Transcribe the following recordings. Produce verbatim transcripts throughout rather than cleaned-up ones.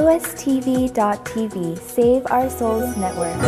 w s t v dot t v Save Our Souls Network.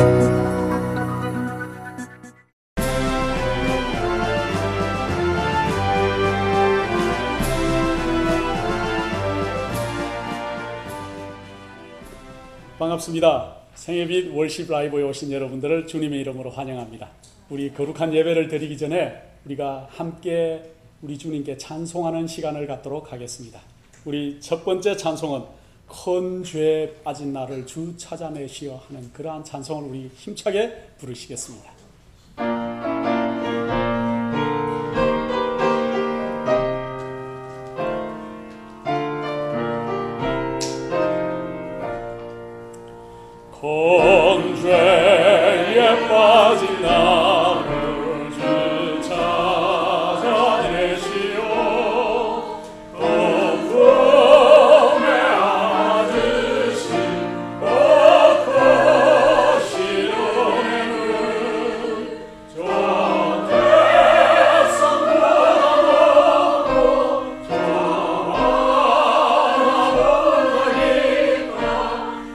반갑습니다. 생애빛 월십 라이브에 오신 여러분들을 주님의 이름으로 환영합니다. 우리 거룩한 예배를 드리기 전에 우리가 함께 우리 주님께 찬송하는 시간을 갖도록 하겠습니다. 우리 첫 번째 찬송은 큰 죄에 빠진 나를 주 찾아내시어 하는 그러한 찬송을 우리 힘차게 부르시겠습니다. 큰 죄에 빠진 나를 주 찾아내시어 어둠에 아저씨 어커신 은혜는 저 대상보다 높고 저 하나보다니까 그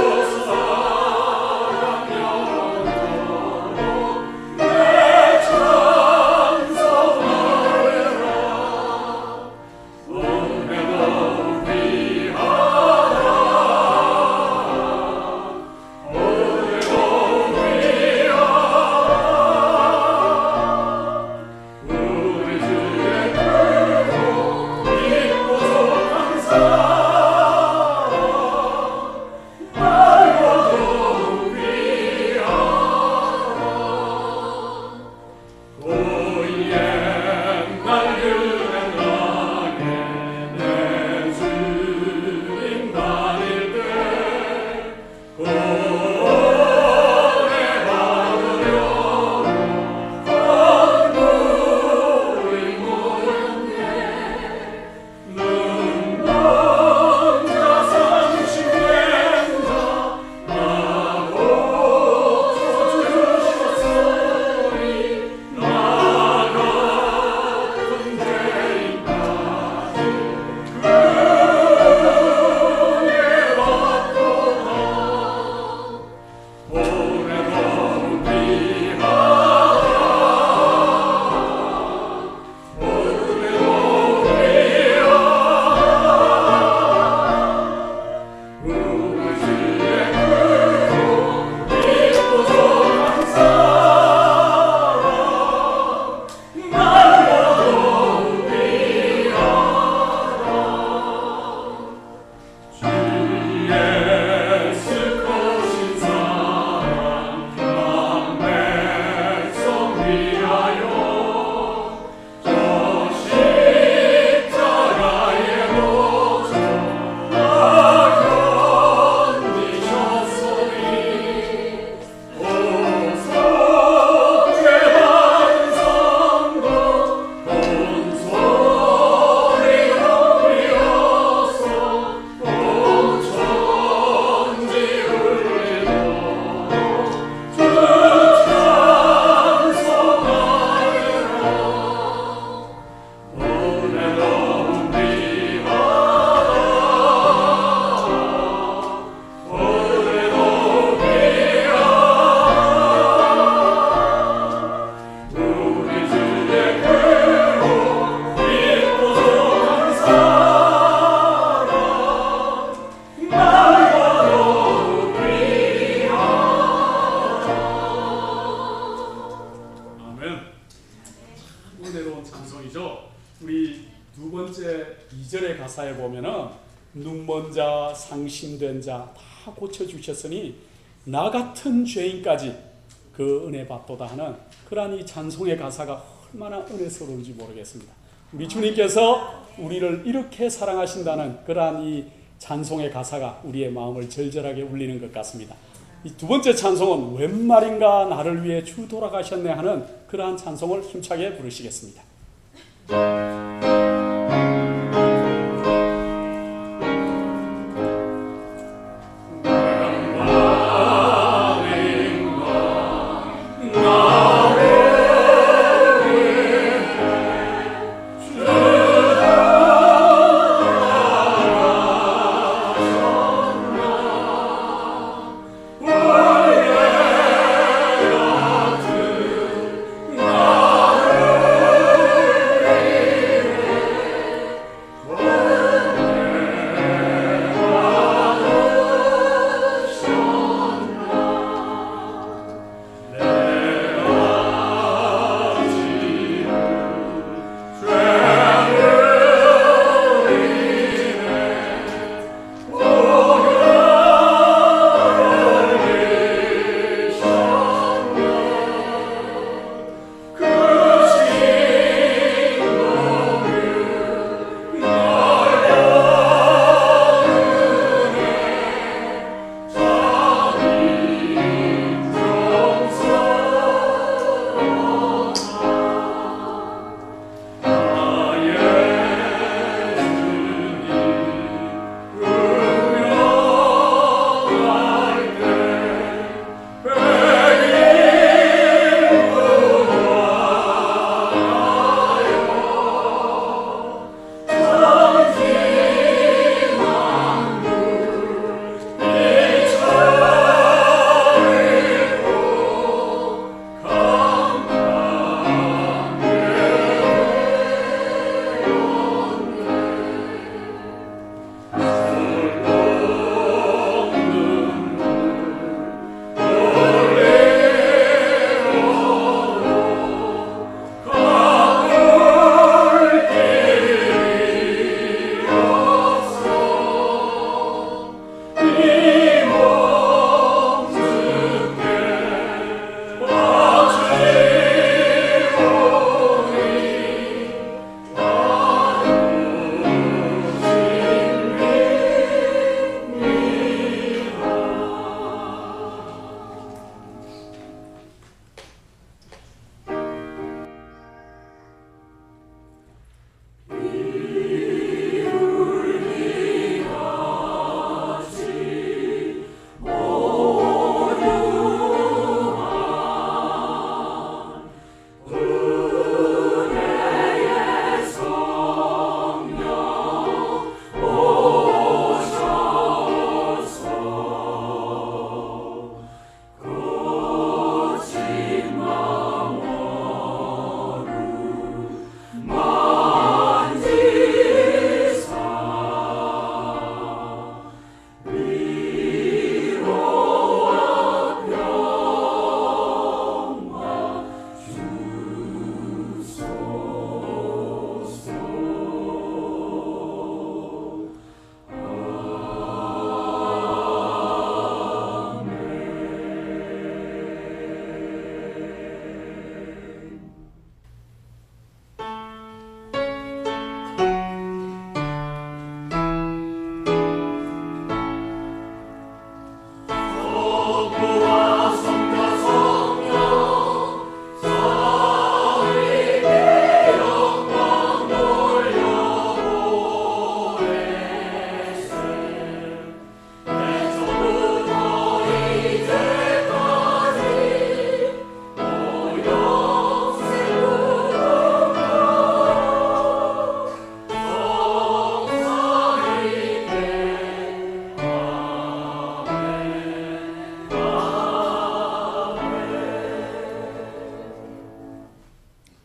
가사에 보면은 눈먼 자, 상심된 자 다 고쳐주셨으니 나 같은 죄인까지 그 은혜 받도다 하는 그러한 이 찬송의 가사가 얼마나 은혜스러운지 모르겠습니다. 우리 주님께서 우리를 이렇게 사랑하신다는 그러한 이 찬송의 가사가 우리의 마음을 절절하게 울리는 것 같습니다. 이 두 번째 찬송은 웬 말인가 나를 위해 주 돌아가셨네 하는 그러한 찬송을 힘차게 부르시겠습니다.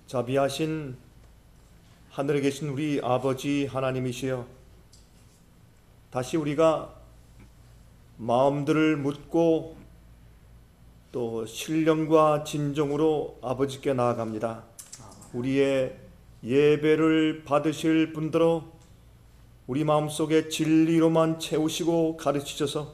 자비하신 하늘에 계신 우리 아버지 하나님이시여, 다시 우리가 마음들을 묻고 또 신령과 진정으로 아버지께 나아갑니다. 우리의 예배를 받으실 분들로 우리 마음속에 진리로만 채우시고 가르치셔서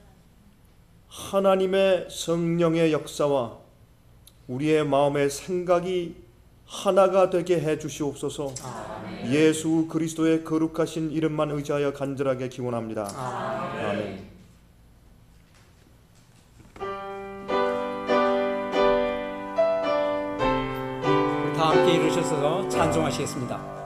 하나님의 성령의 역사와 우리의 마음의 생각이 하나가 되게 해 주시옵소서. 아멘. 예수 그리스도의 거룩하신 이름만 의지하여 간절하게 기원합니다. 아멘. 아멘. 다 함께 이루셔서 찬송하시겠습니다.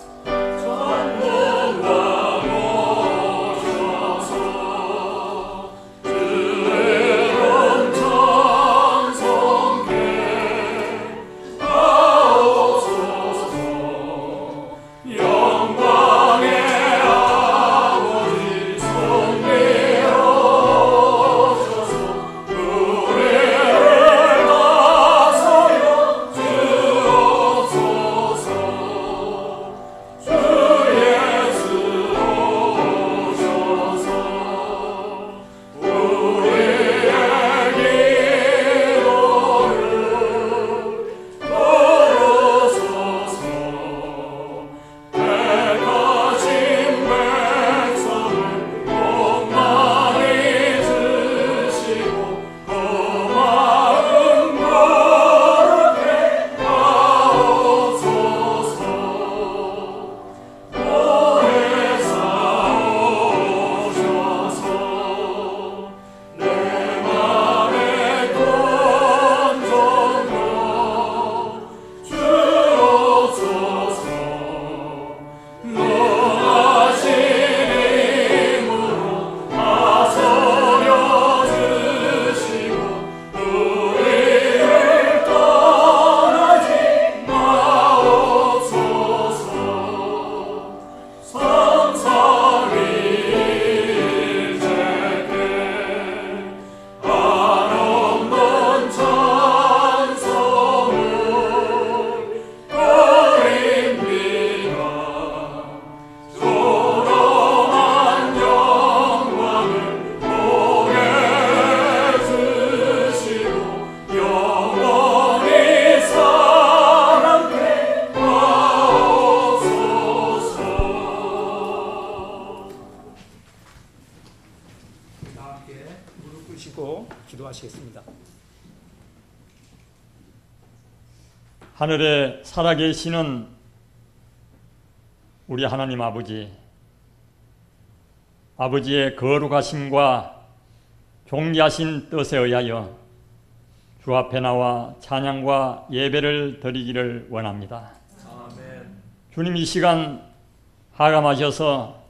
기도하시겠습니다. 하늘에 살아계시는 우리 하나님 아버지, 아버지의 거룩하심과 존귀하신 뜻에 의하여 주 앞에 나와 찬양과 예배를 드리기를 원합니다. 아멘. 주님, 이 시간 하감하셔서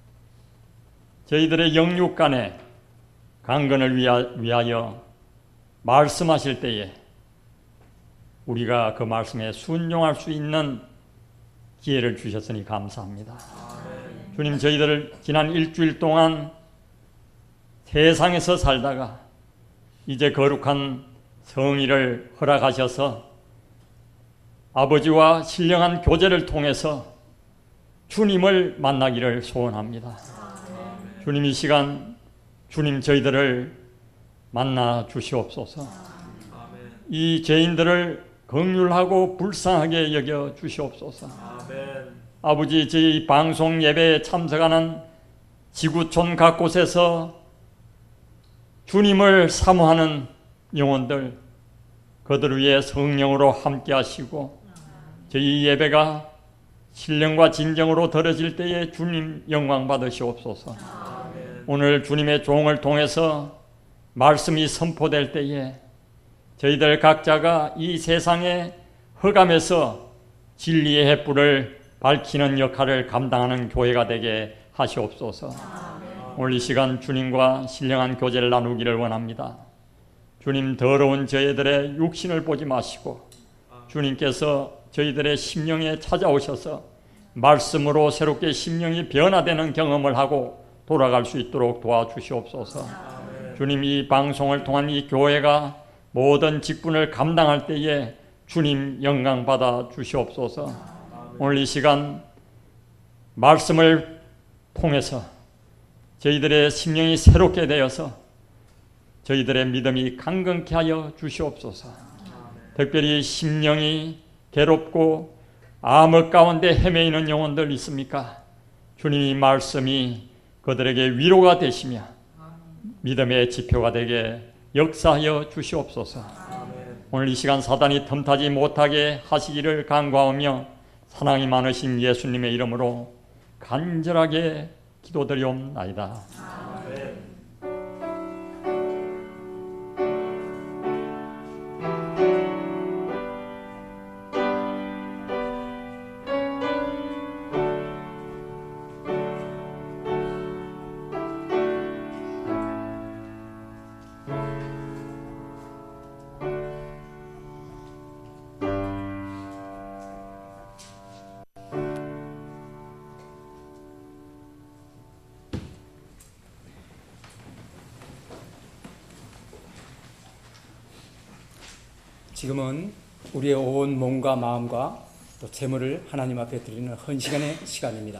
저희들의 영육 간에 강건을 위하여 말씀하실 때에 우리가 그 말씀에 순종할 수 있는 기회를 주셨으니 감사합니다. 아멘. 주님, 저희들을 지난 일주일 동안 세상에서 살다가 이제 거룩한 성의를 허락하셔서 아버지와 신령한 교제를 통해서 주님을 만나기를 소원합니다. 아멘. 주님, 이 시간 주님 저희들을 만나 주시옵소서. 아멘. 이 죄인들을 긍휼하고 불쌍하게 여겨 주시옵소서. 아멘. 아버지, 저희 방송 예배에 참석하는 지구촌 각곳에서 주님을 사모하는 영혼들, 그들 위해 성령으로 함께 하시고 저희 예배가 신령과 진정으로 드려질 때에 주님 영광 받으시옵소서. 아멘. 오늘 주님의 종을 통해서 말씀이 선포될 때에 저희들 각자가 이 세상에 흑암에서 진리의 햇불을 밝히는 역할을 감당하는 교회가 되게 하시옵소서. 아멘. 오늘 이 시간 주님과 신령한 교제를 나누기를 원합니다. 주님, 더러운 저희들의 육신을 보지 마시고 주님께서 저희들의 심령에 찾아오셔서 말씀으로 새롭게 심령이 변화되는 경험을 하고 돌아갈 수 있도록 도와주시옵소서. 아멘. 주님, 이 방송을 통한 이 교회가 모든 직분을 감당할 때에 주님 영광 받아 주시옵소서. 오늘 이 시간 말씀을 통해서 저희들의 심령이 새롭게 되어서 저희들의 믿음이 강건케 하여 주시옵소서. 특별히 심령이 괴롭고 암흑 가운데 헤매이는 영혼들 있습니까? 주님의 말씀이 그들에게 위로가 되시며 믿음의 지표가 되게 역사하여 주시옵소서. 오늘 이 시간 사단이 틈타지 못하게 하시기를 간구하며 사랑이 많으신 예수님의 이름으로 간절하게 기도드리옵나이다. 지금은 우리의 온 몸과 마음과 또 재물을 하나님 앞에 드리는 헌신의 시간입니다.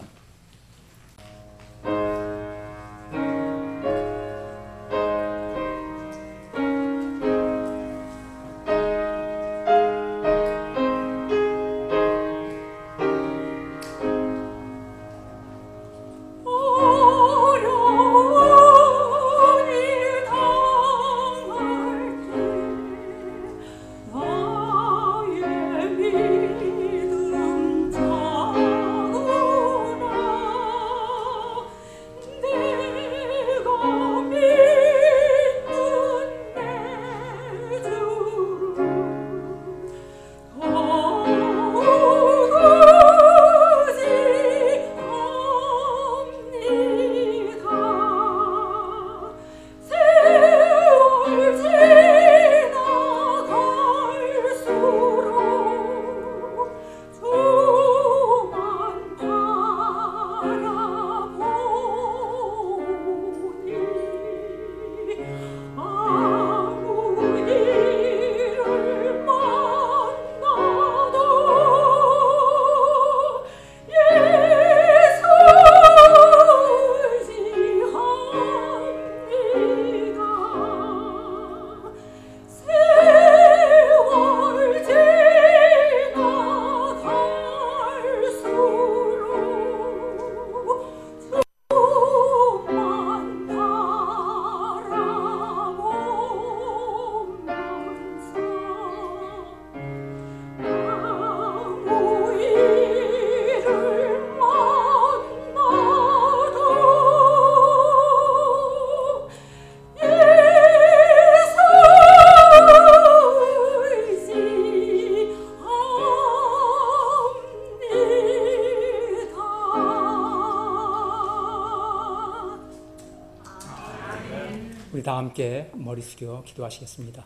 우리 다 함께 머리 숙여 기도하시겠습니다.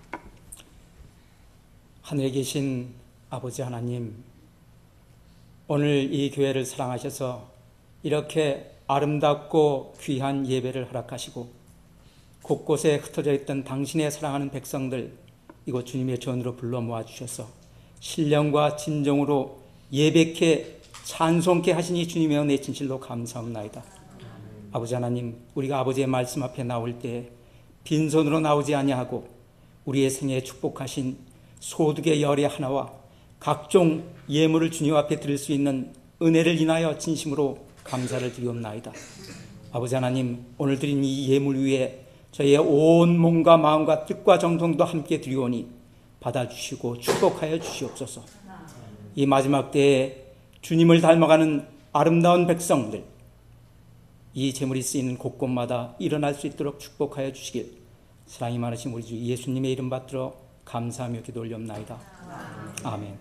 하늘에 계신 아버지 하나님, 오늘 이 교회를 사랑하셔서 이렇게 아름답고 귀한 예배를 허락하시고 곳곳에 흩어져 있던 당신의 사랑하는 백성들 이곳 주님의 전으로 불러 모아주셔서 신령과 진정으로 예배케 찬송케 하시니 주님의 은혜 진실로 감사합나이다. 아버지 하나님, 우리가 아버지의 말씀 앞에 나올 때 빈손으로 나오지 아니하고 우리의 생애에 축복하신 소득의 열의 하나와 각종 예물을 주님 앞에 드릴 수 있는 은혜를 인하여 진심으로 감사를 드리옵나이다. 아버지 하나님, 오늘 드린 이 예물 위에 저희의 온 몸과 마음과 뜻과 정성도 함께 드리오니 받아주시고 축복하여 주시옵소서. 이 마지막 때에 주님을 닮아가는 아름다운 백성들, 이 재물이 쓰이는 곳곳마다 일어날 수 있도록 축복하여 주시길 사랑이 많으신 우리 주 예수님의 이름 받들어 감사하며 기도 올리옵나이다. 아멘.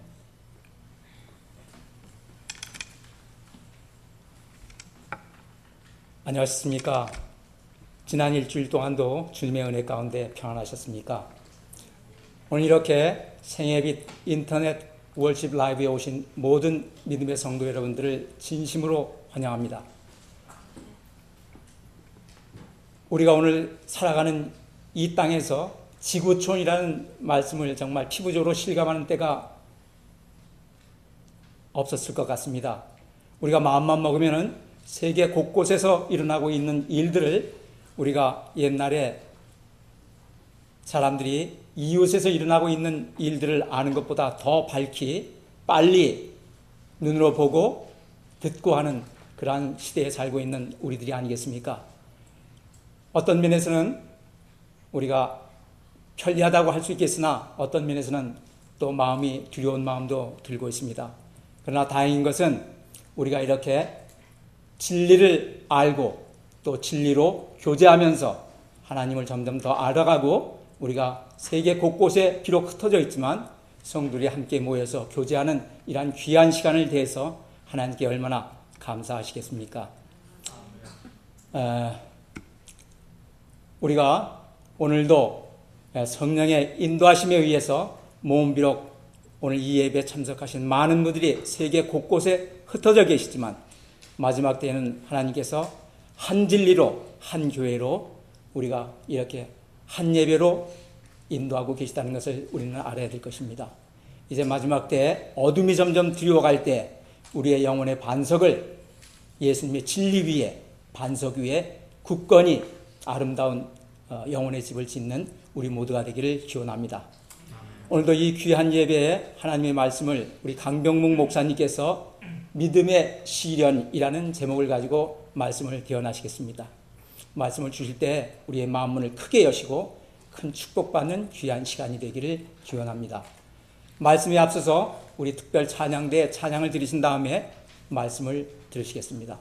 안녕하셨습니까? 지난 일주일 동안도 주님의 은혜 가운데 평안하셨습니까? 오늘 이렇게 생애빛 인터넷 월십 라이브에 오신 모든 믿음의 성도 여러분들을 진심으로 환영합니다. 우리가 오늘 살아가는 이 땅에서 지구촌이라는 말씀을 정말 피부적으로 실감하는 때가 없었을 것 같습니다. 우리가 마음만 먹으면은 세계 곳곳에서 일어나고 있는 일들을 우리가 옛날에 사람들이 이웃에서 일어나고 있는 일들을 아는 것보다 더 밝히 빨리 눈으로 보고 듣고 하는 그러한 시대에 살고 있는 우리들이 아니겠습니까? 어떤 면에서는 우리가 편리하다고 할 수 있겠으나 어떤 면에서는 또 마음이 두려운 마음도 들고 있습니다. 그러나 다행인 것은 우리가 이렇게 진리를 알고 또 진리로 교제하면서 하나님을 점점 더 알아가고 우리가 세계 곳곳에 비록 흩어져 있지만 성도들이 함께 모여서 교제하는 이러한 귀한 시간을 대해서 하나님께 얼마나 감사하시겠습니까? 어, 우리가 오늘도 성령의 인도하심에 의해서 몸 비록 오늘 이 예배에 참석하신 많은 분들이 세계 곳곳에 흩어져 계시지만 마지막 때에는 하나님께서 한 진리로 한 교회로 우리가 이렇게 한 예배로 인도하고 계시다는 것을 우리는 알아야 될 것입니다. 이제 마지막 때에 어둠이 점점 두려워갈 때 우리의 영혼의 반석을 예수님의 진리 위에 반석 위에 굳건히 아름다운 영혼의 집을 짓는 우리 모두가 되기를 기원합니다. 오늘도 이 귀한 예배에 하나님의 말씀을 우리 강병묵 목사님께서 믿음의 시련이라는 제목을 가지고 말씀을 대언하시겠습니다. 말씀을 주실 때 우리의 마음문을 크게 여시고 큰 축복받는 귀한 시간이 되기를 기원합니다. 말씀에 앞서서 우리 특별 찬양대 찬양을 드리신 다음에 말씀을 들으시겠습니다.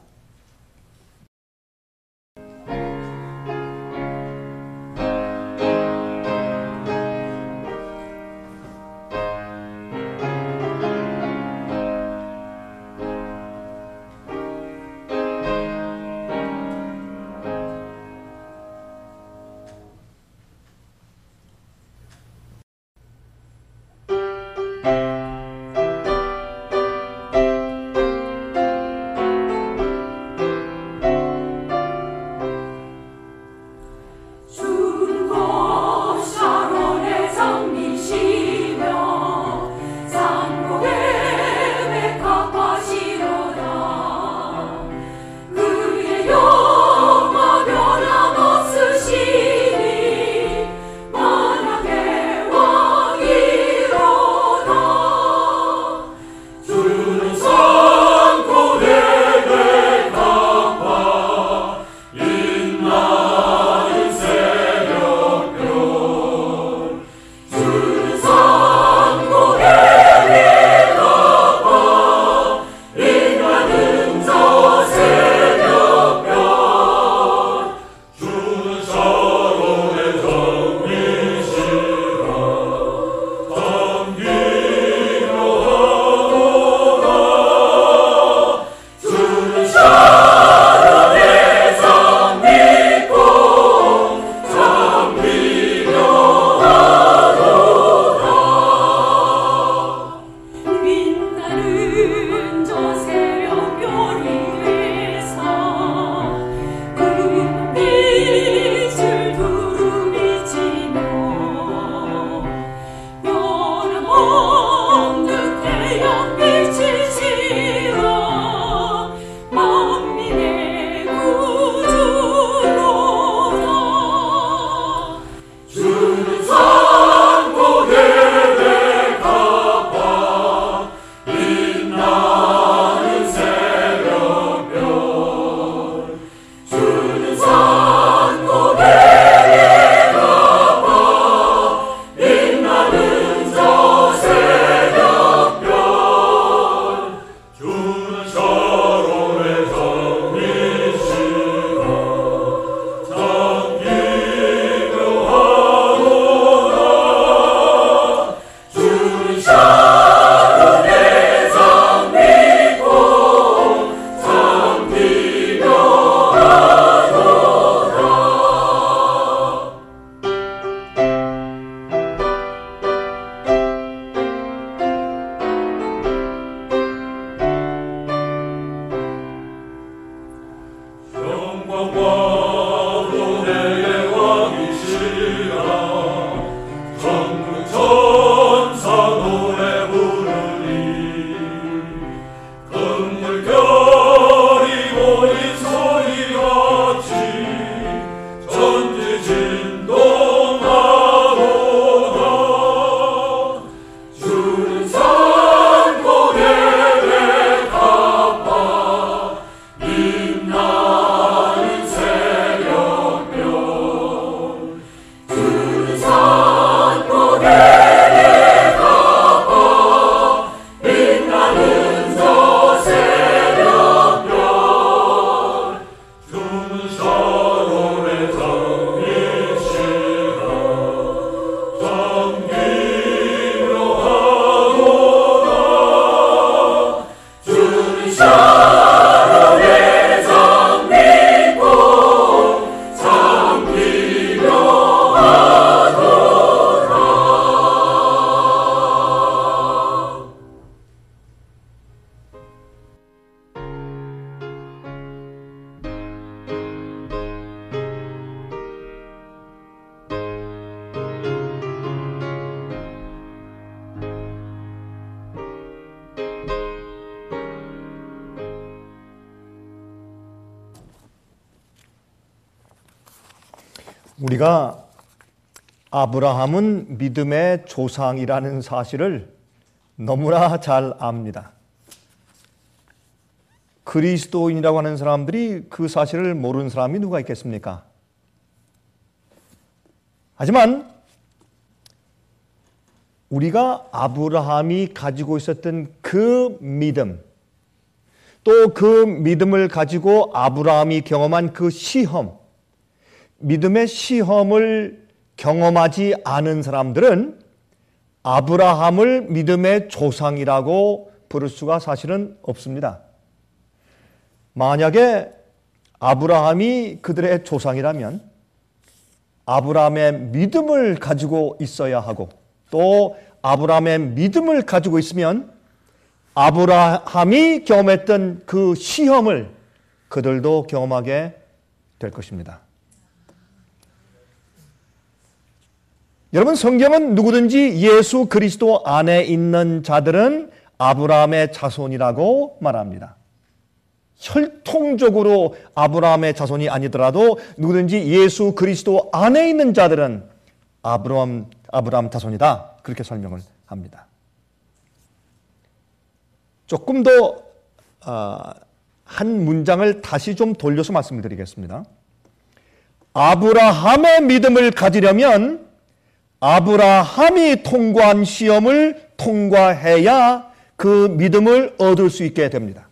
우리가 아브라함은 믿음의 조상이라는 사실을 너무나 잘 압니다. 그리스도인이라고 하는 사람들이 그 사실을 모르는 사람이 누가 있겠습니까? 하지만 우리가 아브라함이 가지고 있었던 그 믿음, 또 그 믿음을 가지고 아브라함이 경험한 그 시험, 믿음의 시험을 경험하지 않은 사람들은 아브라함을 믿음의 조상이라고 부를 수가 사실은 없습니다. 만약에 아브라함이 그들의 조상이라면 아브라함의 믿음을 가지고 있어야 하고, 또 아브라함의 믿음을 가지고 있으면 아브라함이 경험했던 그 시험을 그들도 경험하게 될 것입니다. 여러분, 성경은 누구든지 예수 그리스도 안에 있는 자들은 아브라함의 자손이라고 말합니다. 혈통적으로 아브라함의 자손이 아니더라도 누구든지 예수 그리스도 안에 있는 자들은 아브라함, 아브라함 자손이다, 그렇게 설명을 합니다. 조금 더 한 문장을 다시 좀 돌려서 말씀드리겠습니다. 아브라함의 믿음을 가지려면 아브라함이 통과한 시험을 통과해야 그 믿음을 얻을 수 있게 됩니다.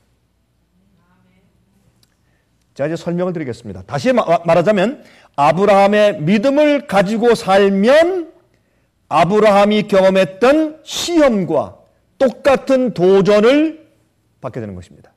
자, 이제 설명을 드리겠습니다. 다시 말하자면 아브라함의 믿음을 가지고 살면 아브라함이 경험했던 시험과 똑같은 도전을 받게 되는 것입니다.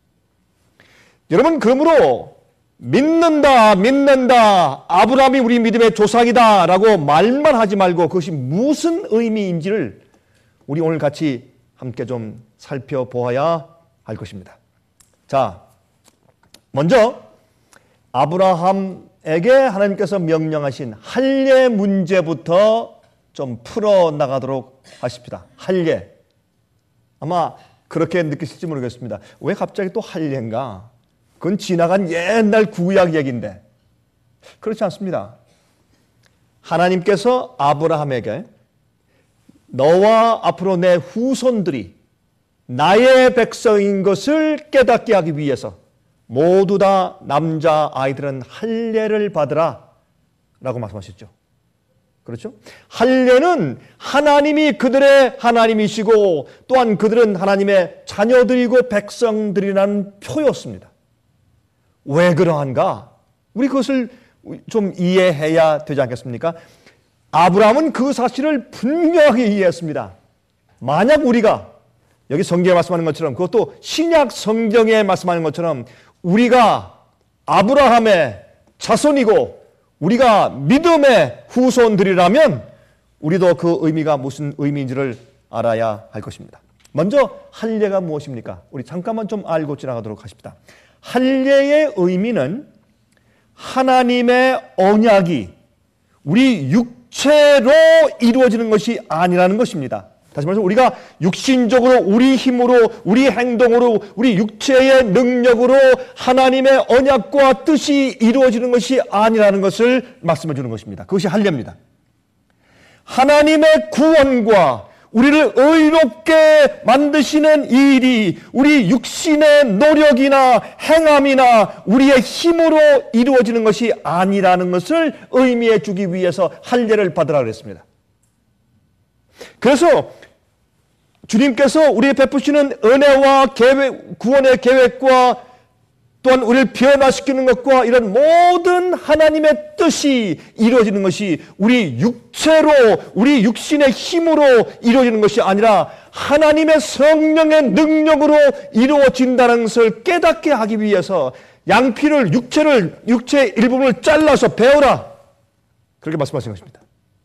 여러분, 그러므로 믿는다, 믿는다, 아브라함이 우리 믿음의 조상이다 라고 말만 하지 말고 그것이 무슨 의미인지를 우리 오늘 같이 함께 좀 살펴보아야 할 것입니다. 자, 먼저 아브라함에게 하나님께서 명령하신 할례 문제부터 좀 풀어나가도록 하십시다. 할례. 아마 그렇게 느끼실지 모르겠습니다. 왜 갑자기 또 할례인가? 그건 지나간 옛날 구약 얘기인데. 그렇지 않습니다. 하나님께서 아브라함에게 너와 앞으로 내 후손들이 나의 백성인 것을 깨닫게 하기 위해서 모두 다 남자 아이들은 할례를 받으라 라고 말씀하셨죠. 그렇죠? 할례는 하나님이 그들의 하나님이시고 또한 그들은 하나님의 자녀들이고 백성들이라는 표였습니다. 왜 그러한가? 우리 그것을 좀 이해해야 되지 않겠습니까? 아브라함은 그 사실을 분명하게 이해했습니다. 만약 우리가 여기 성경에 말씀하는 것처럼, 그것도 신약 성경에 말씀하는 것처럼 우리가 아브라함의 자손이고 우리가 믿음의 후손들이라면 우리도 그 의미가 무슨 의미인지를 알아야 할 것입니다. 먼저 할례가 무엇입니까? 우리 잠깐만 좀 알고 지나가도록 하십시다. 할례의 의미는 하나님의 언약이 우리 육체로 이루어지는 것이 아니라는 것입니다. 다시 말해서 우리가 육신적으로 우리 힘으로 우리 행동으로 우리 육체의 능력으로 하나님의 언약과 뜻이 이루어지는 것이 아니라는 것을 말씀해 주는 것입니다. 그것이 할례입니다. 하나님의 구원과 우리를 의롭게 만드시는 일이 우리 육신의 노력이나 행함이나 우리의 힘으로 이루어지는 것이 아니라는 것을 의미해 주기 위해서 할례를 받으라 그랬습니다. 그래서 주님께서 우리에 베푸시는 은혜와 계획, 구원의 계획과 또한 우리를 변화시키는 것과 이런 모든 하나님의 뜻이 이루어지는 것이 우리 육체로, 우리 육신의 힘으로 이루어지는 것이 아니라 하나님의 성령의 능력으로 이루어진다는 것을 깨닫게 하기 위해서 양피를, 육체를, 육체의 일부분을 잘라서 베어라, 그렇게 말씀하신 것입니다.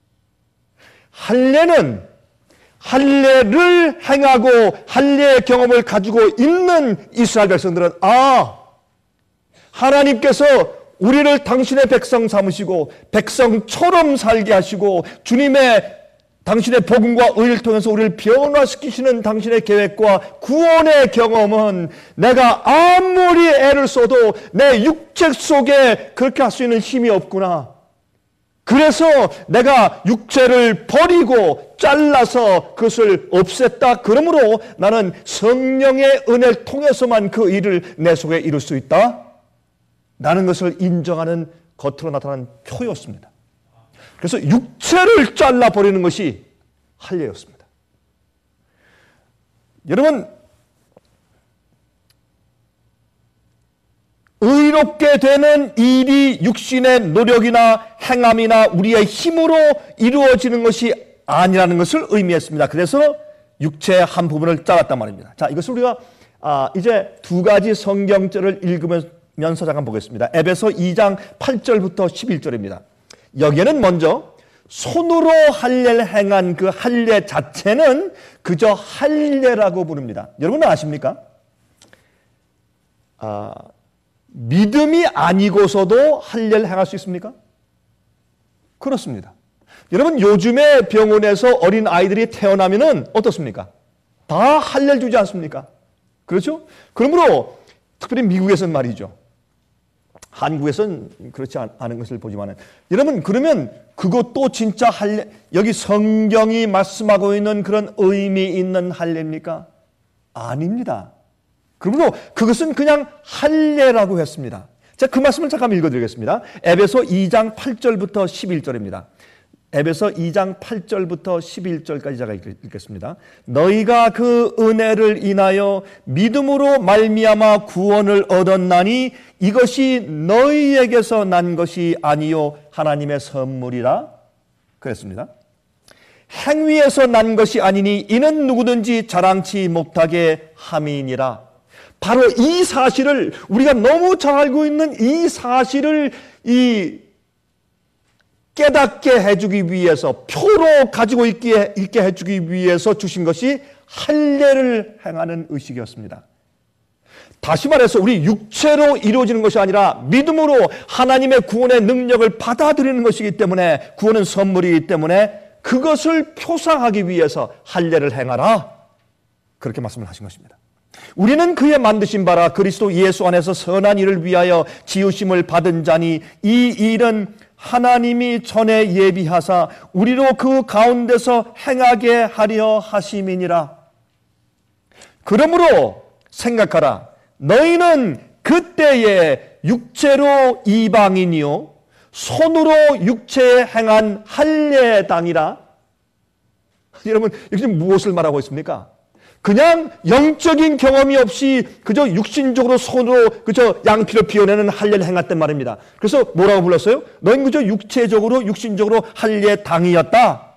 할례는 할례를 행하고 할례의 경험을 가지고 있는 이스라엘 백성들은 아, 하나님께서 우리를 당신의 백성 삼으시고 백성처럼 살게 하시고 주님의 당신의 복음과 의를 통해서 우리를 변화시키시는 당신의 계획과 구원의 경험은 내가 아무리 애를 써도 내 육체 속에 그렇게 할 수 있는 힘이 없구나. 그래서 내가 육체를 버리고 잘라서 그것을 없앴다. 그러므로 나는 성령의 은혜를 통해서만 그 일을 내 속에 이룰 수 있다. 라는 것을 인정하는 겉으로 나타난 표였습니다. 그래서 육체를 잘라버리는 것이 할례였습니다. 여러분, 의롭게 되는 일이 육신의 노력이나 행함이나 우리의 힘으로 이루어지는 것이 아니라는 것을 의미했습니다. 그래서 육체의 한 부분을 잘랐단 말입니다. 자, 이것을 우리가 아, 이제 두 가지 성경절을 읽으면서 잠깐 보겠습니다. 에베소 이 장 팔 절부터 십일 절입니다. 여기에는 먼저 손으로 할례를 행한 그 할례 자체는 그저 할례라고 부릅니다. 여러분은 아십니까? 아, 믿음이 아니고서도 할례를 행할 수 있습니까? 그렇습니다. 여러분, 요즘에 병원에서 어린 아이들이 태어나면은 어떻습니까? 다 할례를 주지 않습니까? 그렇죠? 그러므로 특별히 미국에서는 말이죠. 한국에서는 그렇지 않은 것을 보지만, 여러분, 그러면 그것도 진짜 할례, 여기 성경이 말씀하고 있는 그런 의미 있는 할례입니까? 아닙니다. 그러므로 그것은 그냥 할례라고 했습니다. 자, 그 말씀을 잠깐 읽어드리겠습니다. 에베소 이 장 팔 절부터 십일 절입니다. 에베소 이 장 팔 절부터 십일 절까지 제가 읽겠습니다. 너희가 그 은혜를 인하여 믿음으로 말미암아 구원을 얻었나니 이것이 너희에게서 난 것이 아니요 하나님의 선물이라 그랬습니다. 행위에서 난 것이 아니니 이는 누구든지 자랑치 못하게 함이니라. 바로 이 사실을, 우리가 너무 잘 알고 있는 이 사실을 이 깨닫게 해주기 위해서, 표로 가지고 있게, 있게 해주기 위해서 주신 것이 할례를 행하는 의식이었습니다. 다시 말해서 우리 육체로 이루어지는 것이 아니라 믿음으로 하나님의 구원의 능력을 받아들이는 것이기 때문에, 구원은 선물이기 때문에 그것을 표상하기 위해서 할례를 행하라, 그렇게 말씀을 하신 것입니다. 우리는 그의 만드신 바라 그리스도 예수 안에서 선한 일을 위하여 지으심을 받은 자니 이 일은 하나님이 전에 예비하사 우리로 그 가운데서 행하게 하려 하심이니라. 그러므로 생각하라. 너희는 그때에 육체로 이방인이요 손으로 육체에 행한 할례당이라. 여러분, 이게 무엇을 말하고 있습니까? 그냥 영적인 경험이 없이 그저 육신적으로 손으로 그저 양피를 비워내는 할례를 행했단 말입니다. 그래서 뭐라고 불렀어요? 너는 그저 육체적으로 육신적으로 할례당이었다.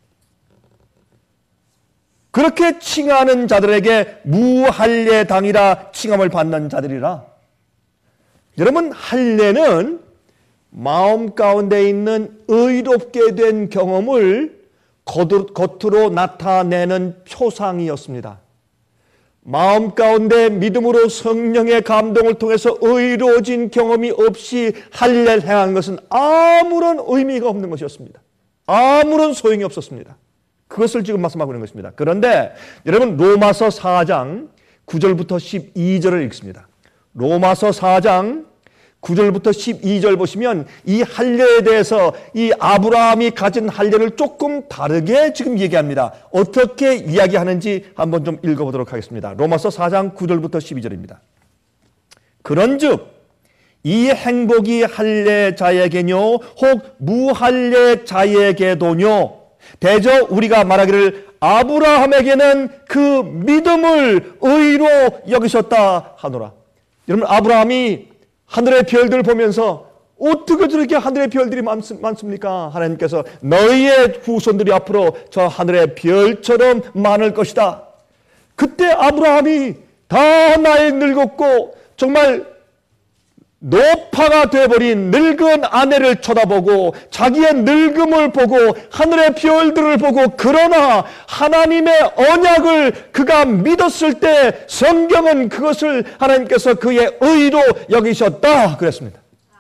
그렇게 칭하는 자들에게 무할례당이라 칭함을 받는 자들이라. 여러분, 할례는 마음 가운데 있는 의롭게 된 경험을 겉으로 나타내는 표상이었습니다. 마음 가운데 믿음으로 성령의 감동을 통해서 의로워진 경험이 없이 할례를 행한 것은 아무런 의미가 없는 것이었습니다. 아무런 소용이 없었습니다. 그것을 지금 말씀하고 있는 것입니다. 그런데 여러분, 로마서 사 장 구 절부터 십이 절을 읽습니다. 로마서 사 장 구 절부터 십이 절 보시면 이 할례에 대해서 이 아브라함이 가진 할례를 조금 다르게 지금 얘기합니다. 어떻게 이야기하는지 한번 좀 읽어보도록 하겠습니다. 로마서 사 장 구 절부터 십이 절입니다. 그런즉 이 행복이 할례자에게뇨 혹 무할례자에게도뇨 대저 우리가 말하기를 아브라함에게는 그 믿음을 의로 여기셨다 하노라. 여러분, 아브라함이 하늘의 별들을 보면서 어떻게 저렇게 하늘의 별들이 많습니까? 하나님께서 너희의 후손들이 앞으로 저 하늘의 별처럼 많을 것이다. 그때 아브라함이 다 나이 늙었고 정말 노파가 되어버린 늙은 아내를 쳐다보고 자기의 늙음을 보고 하늘의 별들을 보고, 그러나 하나님의 언약을 그가 믿었을 때 성경은 그것을 하나님께서 그의 의로 여기셨다 그랬습니다.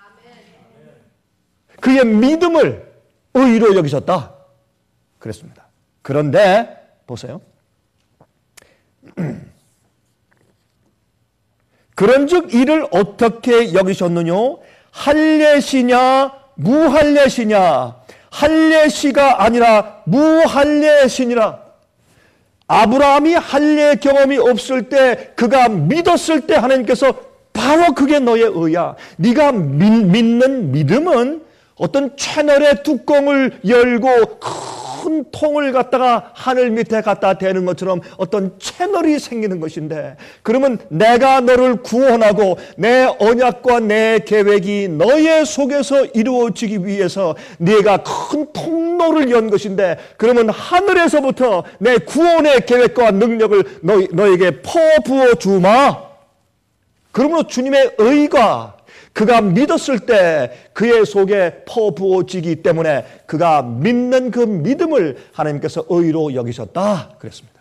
그의 믿음을 의로 여기셨다 그랬습니다. 그런데 보세요. 그런즉 이를 어떻게 여기셨느냐? 할례시냐 무할례시냐? 할례시가 아니라 무할례시니라. 아브라함이 할례 경험이 없을 때, 그가 믿었을 때 하나님께서 바로 그게 너의 의야. 네가 믿, 믿는 믿음은 어떤 채널의 뚜껑을 열고 큰 통을 갖다가 하늘 밑에 갖다 대는 것처럼 어떤 채널이 생기는 것인데, 그러면 내가 너를 구원하고 내 언약과 내 계획이 너의 속에서 이루어지기 위해서 네가 큰 통로를 연 것인데, 그러면 하늘에서부터 내 구원의 계획과 능력을 너, 너에게 퍼부어 주마. 그러므로 주님의 의가 그가 믿었을 때 그의 속에 퍼부어지기 때문에 그가 믿는 그 믿음을 하나님께서 의로 여기셨다 그랬습니다.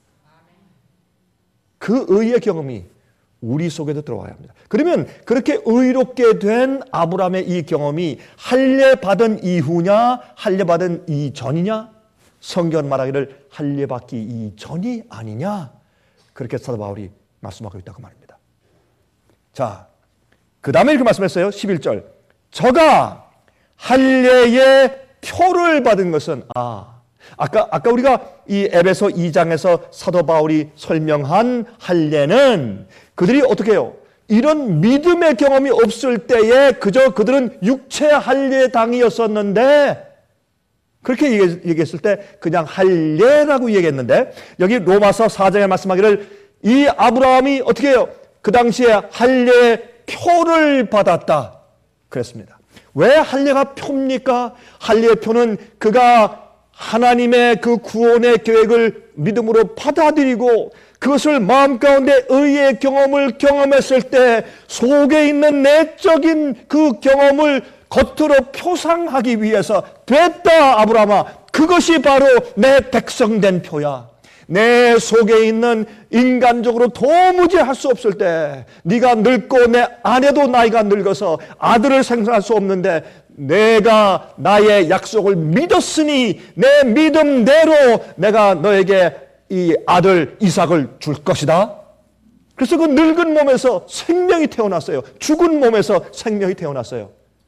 그 의의 경험이 우리 속에도 들어와야 합니다. 그러면 그렇게 의롭게 된 아브라함의 이 경험이 할례 받은 이후냐 할례 받은 이전이냐? 성경 말하기를 할례 받기 이전이 아니냐, 그렇게 사도 바울이 말씀하고 있다고 말입니다. 자, 그 다음에 이렇게 말씀했어요. 십일 절. 저가 할례의 표를 받은 것은, 아, 아까, 아까 우리가 이 에베소 이 장에서 사도 바울이 설명한 할례는 그들이 어떻게 해요? 이런 믿음의 경험이 없을 때에 그저 그들은 육체 할례당이었었는데, 그렇게 얘기했을 때 그냥 할례라고 얘기했는데, 여기 로마서 사 장에 말씀하기를 이 아브라함이 어떻게 해요? 그 당시에 할례 표를 받았다 그랬습니다. 왜 할례가 표입니까? 할례의 표는 그가 하나님의 그 구원의 계획을 믿음으로 받아들이고 그것을 마음 가운데 의의 경험을 경험했을 때 속에 있는 내적인 그 경험을 겉으로 표상하기 위해서, 됐다 아브라함아, 그것이 바로 내 백성된 표야. 내 속에 있는 인간적으로 도무지 할 수 없을 때, 네가 늙고 내 아내도 나이가 늙어서 아들을 생산할 수 없는데 내가 나의 약속을 믿었으니 내 믿음대로 내가 너에게 이 아들 이삭을 줄 것이다. 그래서 그 늙은 몸에서 생명이 태어났어요. 죽은 몸에서 생명이 태어났어요.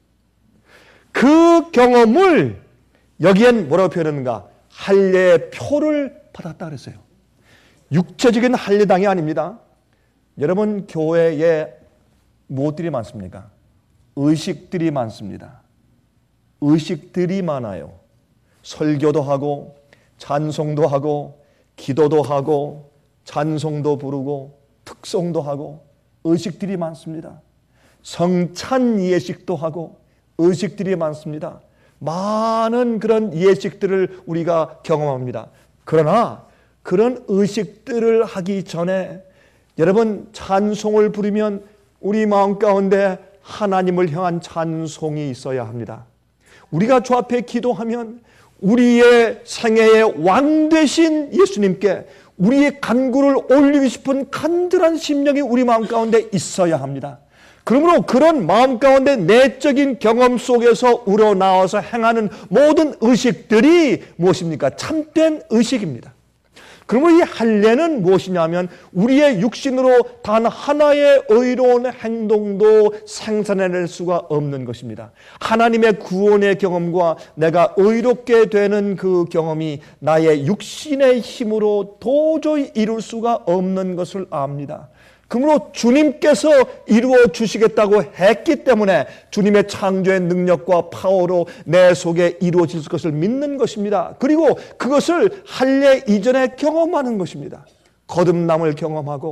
그 경험을 여기엔 뭐라고 표현하는가? 할례의 표를 받았다 그랬어요. 육체적인 할례당이 아닙니다. 여러분, 교회에 무엇들이 많습니까? 의식들이 많습니다. 의식들이 많아요. 설교도 하고 찬송도 하고 기도도 하고 찬송도 부르고 특송도 하고 의식들이 많습니다. 성찬 예식도 하고 의식들이 많습니다. 많은 그런 예식들을 우리가 경험합니다. 그러나 그런 의식들을 하기 전에 여러분, 찬송을 부르면 우리 마음 가운데 하나님을 향한 찬송이 있어야 합니다. 우리가 주 앞에 기도하면 우리의 생애의 왕 되신 예수님께 우리의 간구를 올리고 싶은 간절한 심령이 우리 마음 가운데 있어야 합니다. 그러므로 그런 마음 가운데 내적인 경험 속에서 우러나와서 행하는 모든 의식들이 무엇입니까? 참된 의식입니다. 그러므로 이 할례는 무엇이냐면 우리의 육신으로 단 하나의 의로운 행동도 생산해낼 수가 없는 것입니다. 하나님의 구원의 경험과 내가 의롭게 되는 그 경험이 나의 육신의 힘으로 도저히 이룰 수가 없는 것을 압니다. 그러므로 주님께서 이루어 주시겠다고 했기 때문에 주님의 창조의 능력과 파워로 내 속에 이루어질 것을 믿는 것입니다. 그리고 그것을 할례 이전에 경험하는 것입니다. 거듭남을 경험하고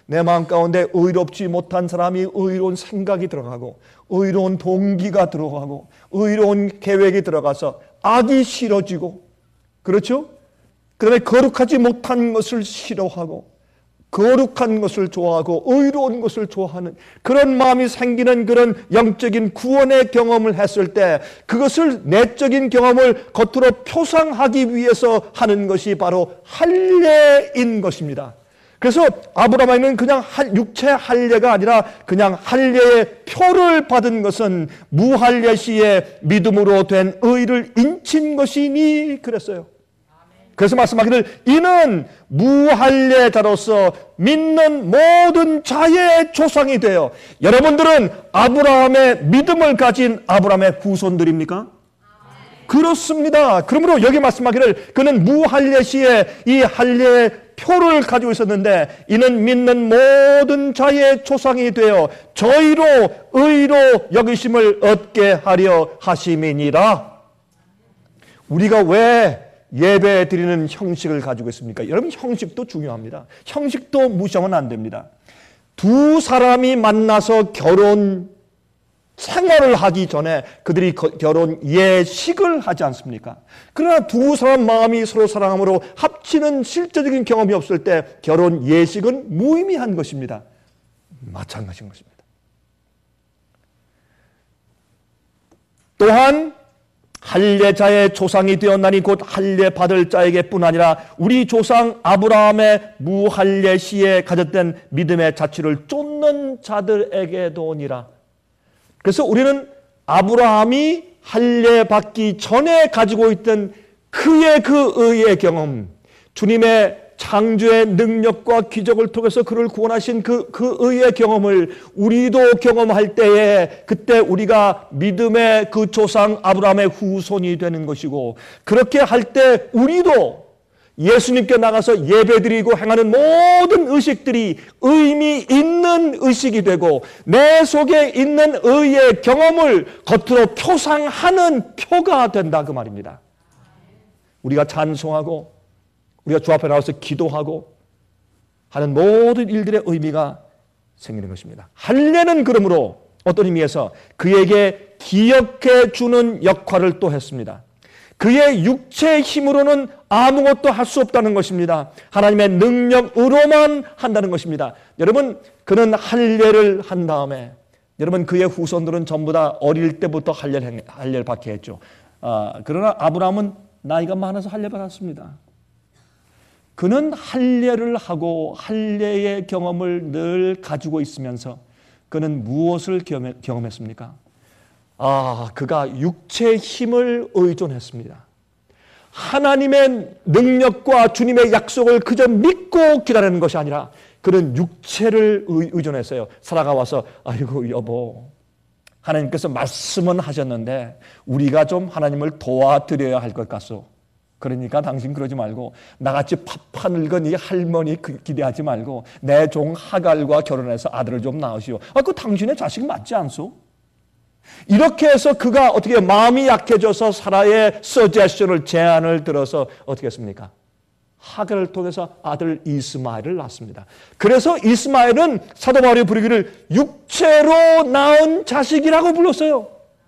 내 마음 가운데 의롭지 못한 사람이 의로운 생각이 들어가고 의로운 동기가 들어가고 의로운 계획이 들어가서 악이 싫어지고, 그렇죠? 그 다음에 거룩하지 못한 것을 싫어하고 거룩한 것을 좋아하고 의로운 것을 좋아하는 그런 마음이 생기는 그런 영적인 구원의 경험을 했을 때 그것을 내적인 경험을 겉으로 표상하기 위해서 하는 것이 바로 할례인 것입니다. 그래서 아브라함에는 그냥 육체 할례가 아니라 그냥 할례의 표를 받은 것은 무할례 시에 믿음으로 된 의를 인친 것이니 그랬어요. 그래서 말씀하기를 이는 무할례자로서 믿는 모든 자의 조상이 되어, 여러분들은 아브라함의 믿음을 가진 아브라함의 후손들입니까? 그렇습니다. 그러므로 여기 말씀하기를 그는 무할례 시에 이 할례의 표를 가지고 있었는데 이는 믿는 모든 자의 조상이 되어 저희로 의로 여기심을 얻게 하려 하심이니라. 우리가 왜 예배 드리는 형식을 가지고 있습니까? 여러분, 형식도 중요합니다. 형식도 무시하면 안 됩니다. 두 사람이 만나서 결혼 생활을 하기 전에 그들이 결혼 예식을 하지 않습니까? 그러나 두 사람 마음이 서로 사랑함으로 합치는 실제적인 경험이 없을 때 결혼 예식은 무의미한 것입니다. 마찬가지인 것입니다. 또한 할례자의 조상이 되었나니 곧 할례 받을 자에게뿐 아니라 우리 조상 아브라함의 무할례 시에 가졌던 믿음의 자취를 쫓는 자들에게도니라. 그래서 우리는 아브라함이 할례 받기 전에 가지고 있던 그의 그 의의 경험, 주님의 창조의 능력과 기적을 통해서 그를 구원하신 그, 그 의의 경험을 우리도 경험할 때에 그때 우리가 믿음의 그 조상 아브라함의 후손이 되는 것이고, 그렇게 할 때 우리도 예수님께 나가서 예배드리고 행하는 모든 의식들이 의미 있는 의식이 되고 내 속에 있는 의의 경험을 겉으로 표상하는 표가 된다 그 말입니다. 우리가 찬송하고 우리가 주 앞에 나와서 기도하고 하는 모든 일들의 의미가 생기는 것입니다. 할례는 그러므로 어떤 의미에서 그에게 기억해 주는 역할을 또 했습니다. 그의 육체의 힘으로는 아무것도 할 수 없다는 것입니다. 하나님의 능력으로만 한다는 것입니다. 여러분, 그는 할례를 한 다음에 여러분 그의 후손들은 전부 다 어릴 때부터 할례를, 할례를 받게 했죠. 아, 그러나 아브라함은 나이가 많아서 할례 받았습니다. 그는 할례를 하고 할례의 경험을 늘 가지고 있으면서 그는 무엇을 경험했습니까? 아, 그가 육체의 힘을 의존했습니다. 하나님의 능력과 주님의 약속을 그저 믿고 기다리는 것이 아니라 그는 육체를 의존했어요. 사라가 와서 아이고 여보, 하나님께서 말씀은 하셨는데 우리가 좀 하나님을 도와드려야 할 것 같소. 그러니까 당신 그러지 말고 나같이 파파 늙은 이 할머니 기대하지 말고 내 종 하갈과 결혼해서 아들을 좀 낳으시오. 아, 그 당신의 자식 맞지 않소? 이렇게 해서 그가 어떻게 마음이 약해져서 사라의 서제션을 제안을 들어서 어떻게 했습니까? 하갈을 통해서 아들 이스마엘을 낳습니다. 그래서 이스마엘은 사도 바울이 부르기를 육체로 낳은 자식이라고 불렀어요.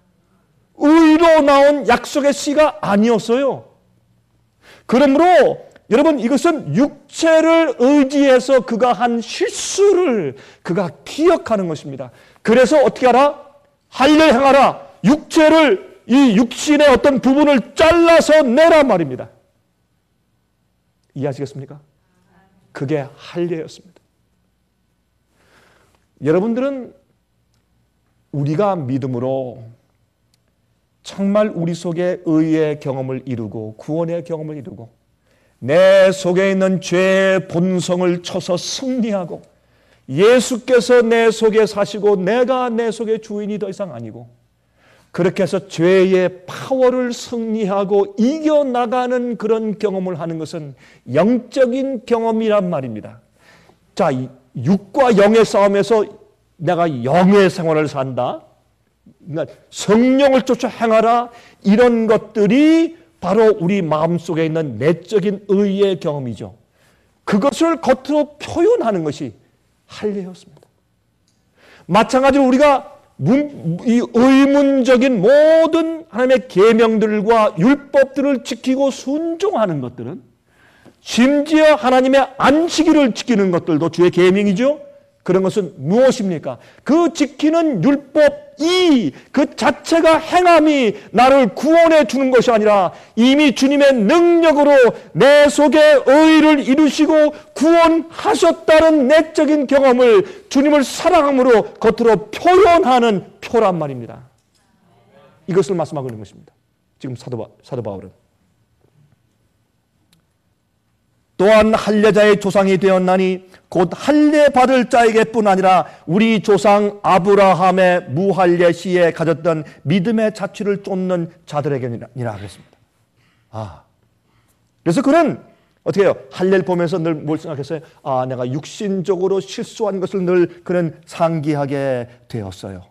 의로 낳은 약속의 씨가 아니었어요. 그러므로 여러분, 이것은 육체를 의지해서 그가 한 실수를 그가 기억하는 것입니다. 그래서 어떻게 하라? 할례를 행하라. 육체를, 이 육신의 어떤 부분을 잘라서 내란 말입니다. 이해하시겠습니까? 그게 할례였습니다. 여러분들은 우리가 믿음으로 정말 우리 속에 의의 경험을 이루고 구원의 경험을 이루고 내 속에 있는 죄의 본성을 쳐서 승리하고 예수께서 내 속에 사시고 내가 내 속의 주인이 더 이상 아니고 그렇게 해서 죄의 파워를 승리하고 이겨나가는 그런 경험을 하는 것은 영적인 경험이란 말입니다. 자, 육과 영의 싸움에서 내가 영의 생활을 산다. 그러니까 성령을 쫓아 행하라. 이런 것들이 바로 우리 마음속에 있는 내적인 의의 경험이죠. 그것을 겉으로 표현하는 것이 할례였습니다. 마찬가지로 우리가 문, 이 의문적인 모든 하나님의 계명들과 율법들을 지키고 순종하는 것들은, 심지어 하나님의 안식일을 지키는 것들도 주의 계명이죠. 그런 것은 무엇입니까? 그 지키는 율법이 그 자체가 행함이 나를 구원해 주는 것이 아니라 이미 주님의 능력으로 내 속에 의를 이루시고 구원하셨다는 내적인 경험을 주님을 사랑함으로 겉으로 표현하는 표란 말입니다. 이것을 말씀하고 있는 것입니다. 지금 사도, 바, 사도 바울은. 또한 할례자의 조상이 되었나니 곧 할례 받을 자에게뿐 아니라 우리 조상 아브라함의 무할례 시에 가졌던 믿음의 자취를 쫓는 자들에게니라 그랬습니다. 아, 그래서 그는 어떻게 해요? 할례를 보면서 늘 뭘 생각했어요? 아, 내가 육신적으로 실수한 것을 늘 그는 상기하게 되었어요.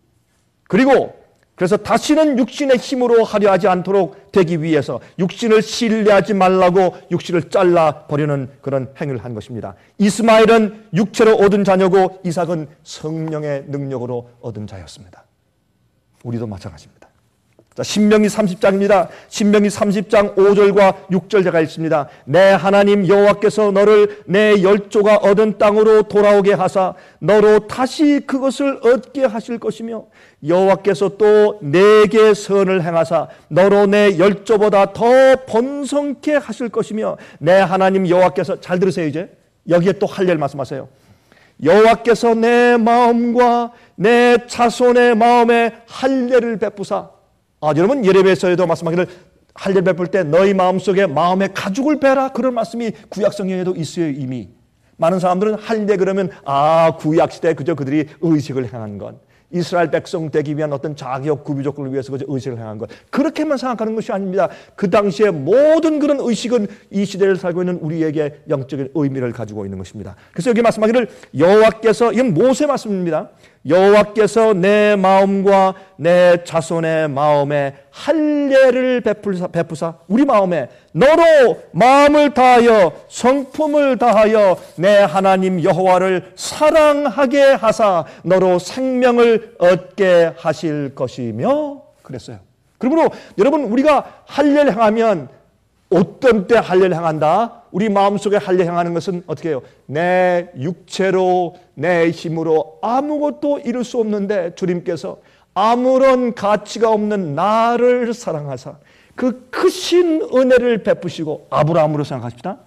그리고 그래서 다시는 육신의 힘으로 하려 하지 않도록 되기 위해서 육신을 신뢰하지 말라고 육신을 잘라버리는 그런 행위를 한 것입니다. 이스마엘은 육체로 얻은 자녀고 이삭은 성령의 능력으로 얻은 자였습니다. 우리도 마찬가지입니다. 자, 신명기 삼십 장입니다. 신명기 삼십 장 오 절과 육 절 제가 읽습니다. 내 하나님 여호와께서 너를 내 열조가 얻은 땅으로 돌아오게 하사 너로 다시 그것을 얻게 하실 것이며 여호와께서 또 내게 선을 행하사 너로 내 열조보다 더 번성케 하실 것이며 내 하나님 여호와께서, 잘 들으세요. 이제 여기에 또 할례를 말씀하세요. 여호와께서 내 마음과 내 자손의 마음에 할례를 베푸사. 아, 여러분 예레미야서에도 말씀하기를 할례 베풀 때 너희 마음속에 마음의 가죽을 베라, 그런 말씀이 구약성경에도 있어요. 이미 많은 사람들은 할례 그러면 아, 구약시대에 그저 그들이 의식을 행한 것, 이스라엘 백성 되기 위한 어떤 자격 구비 조건을 위해서 그저 의식을 행한 것, 그렇게만 생각하는 것이 아닙니다. 그 당시에 모든 그런 의식은 이 시대를 살고 있는 우리에게 영적인 의미를 가지고 있는 것입니다. 그래서 여기 말씀하기를 여호와께서, 이건 모세 말씀입니다. 여호와께서 내 마음과 내 자손의 마음에 할례를 베푸사, 베푸사 우리 마음에 너로 마음을 다하여 성품을 다하여 내 하나님 여호와를 사랑하게 하사 너로 생명을 얻게 하실 것이며 그랬어요. 그러므로 여러분, 우리가 할례를 행하면 어떤 때 할례를 행한다? 우리 마음속에 할례 행하는 것은 어떻게 해요? 내 육체로 내 힘으로 아무것도 이룰 수 없는데 주님께서 아무런 가치가 없는 나를 사랑하사 그 크신 은혜를 베푸시고, 아브라함으로 생각하십시다.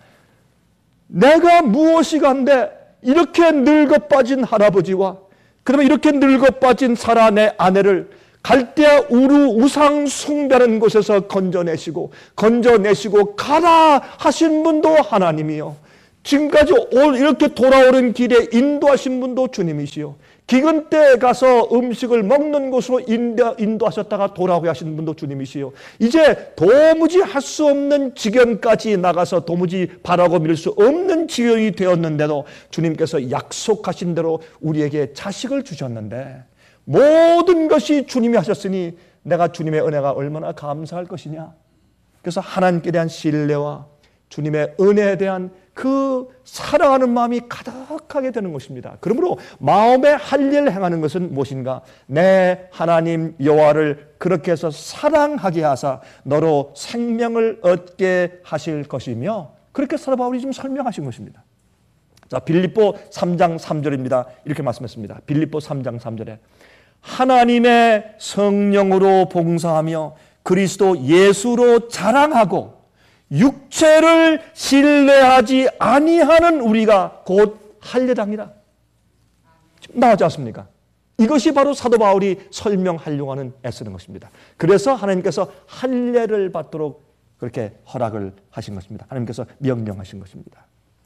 내가 무엇이 간데 이렇게 늙어 빠진 할아버지와 그러면 이렇게 늙어 빠진 사라 내 아내를 갈대아 우루 우상 숭배하는 곳에서 건져내시고 건져내시고 가라 하신 분도 하나님이요, 지금까지 이렇게 돌아오는 길에 인도하신 분도 주님이시요, 기근 때 가서 음식을 먹는 곳으로 인도, 인도하셨다가 돌아오게 하시는 분도 주님이시요, 이제 도무지 할 수 없는 지경까지 나가서 도무지 바라고 밀 수 없는 지경이 되었는데도 주님께서 약속하신 대로 우리에게 자식을 주셨는데 모든 것이 주님이 하셨으니 내가 주님의 은혜가 얼마나 감사할 것이냐. 그래서 하나님께 대한 신뢰와 주님의 은혜에 대한 그 사랑하는 마음이 가득하게 되는 것입니다. 그러므로 마음의 할례를 행하는 것은 무엇인가? 내 하나님 여호와를 그렇게 해서 사랑하게 하사 너로 생명을 얻게 하실 것이며, 그렇게 사도 바울이 지금 설명하신 것입니다. 자, 빌립보 삼 장 삼 절입니다. 이렇게 말씀했습니다. 빌립보 삼 장 삼 절에 하나님의 성령으로 봉사하며 그리스도 예수로 자랑하고 육체를 신뢰하지 아니하는 우리가 곧 할례당이라. 나오지 않습니까? 이것이 바로 사도 바울이 설명하려고 하는 애쓰는 것입니다. 그래서 하나님께서 할례를 받도록 그렇게 허락을 하신 것입니다. 하나님께서 명령하신 것입니다.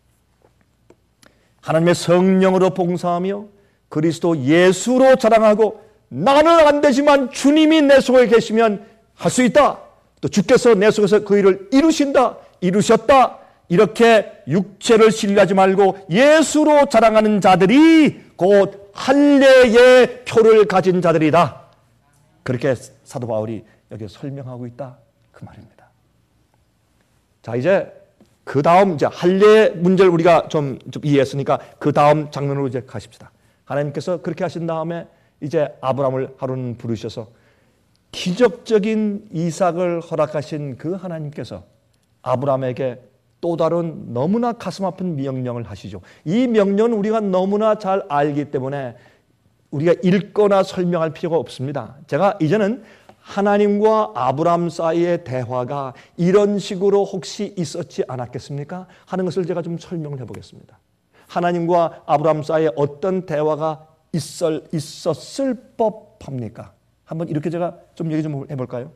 하나님의 성령으로 봉사하며 그리스도 예수로 자랑하고 나는 안 되지만 주님이 내 속에 계시면 할 수 있다. 또 주께서 내 속에서 그 일을 이루신다. 이루셨다. 이렇게 육체를 신뢰하지 말고 예수로 자랑하는 자들이 곧 할례의 표를 가진 자들이다. 그렇게 사도 바울이 여기 설명하고 있다. 그 말입니다. 자, 이제 그 다음 이제 할례 문제를 우리가 좀, 좀 이해했으니까 그 다음 장면으로 이제 가십시다. 하나님께서 그렇게 하신 다음에 이제 아브라함을 하루는 부르셔서 기적적인 이삭을 허락하신 그 하나님께서 아브라함에게 또 다른 너무나 가슴 아픈 명령을 하시죠. 이 명령은 우리가 너무나 잘 알기 때문에 우리가 읽거나 설명할 필요가 없습니다. 제가 이제는 하나님과 아브라함 사이의 대화가 이런 식으로 혹시 있었지 않았겠습니까? 하는 것을 제가 좀 설명을 해보겠습니다. 하나님과 아브라함 사이에 어떤 대화가 있을, 있었을 법합니까? 한번 이렇게 제가 좀 얘기 좀 해볼까요?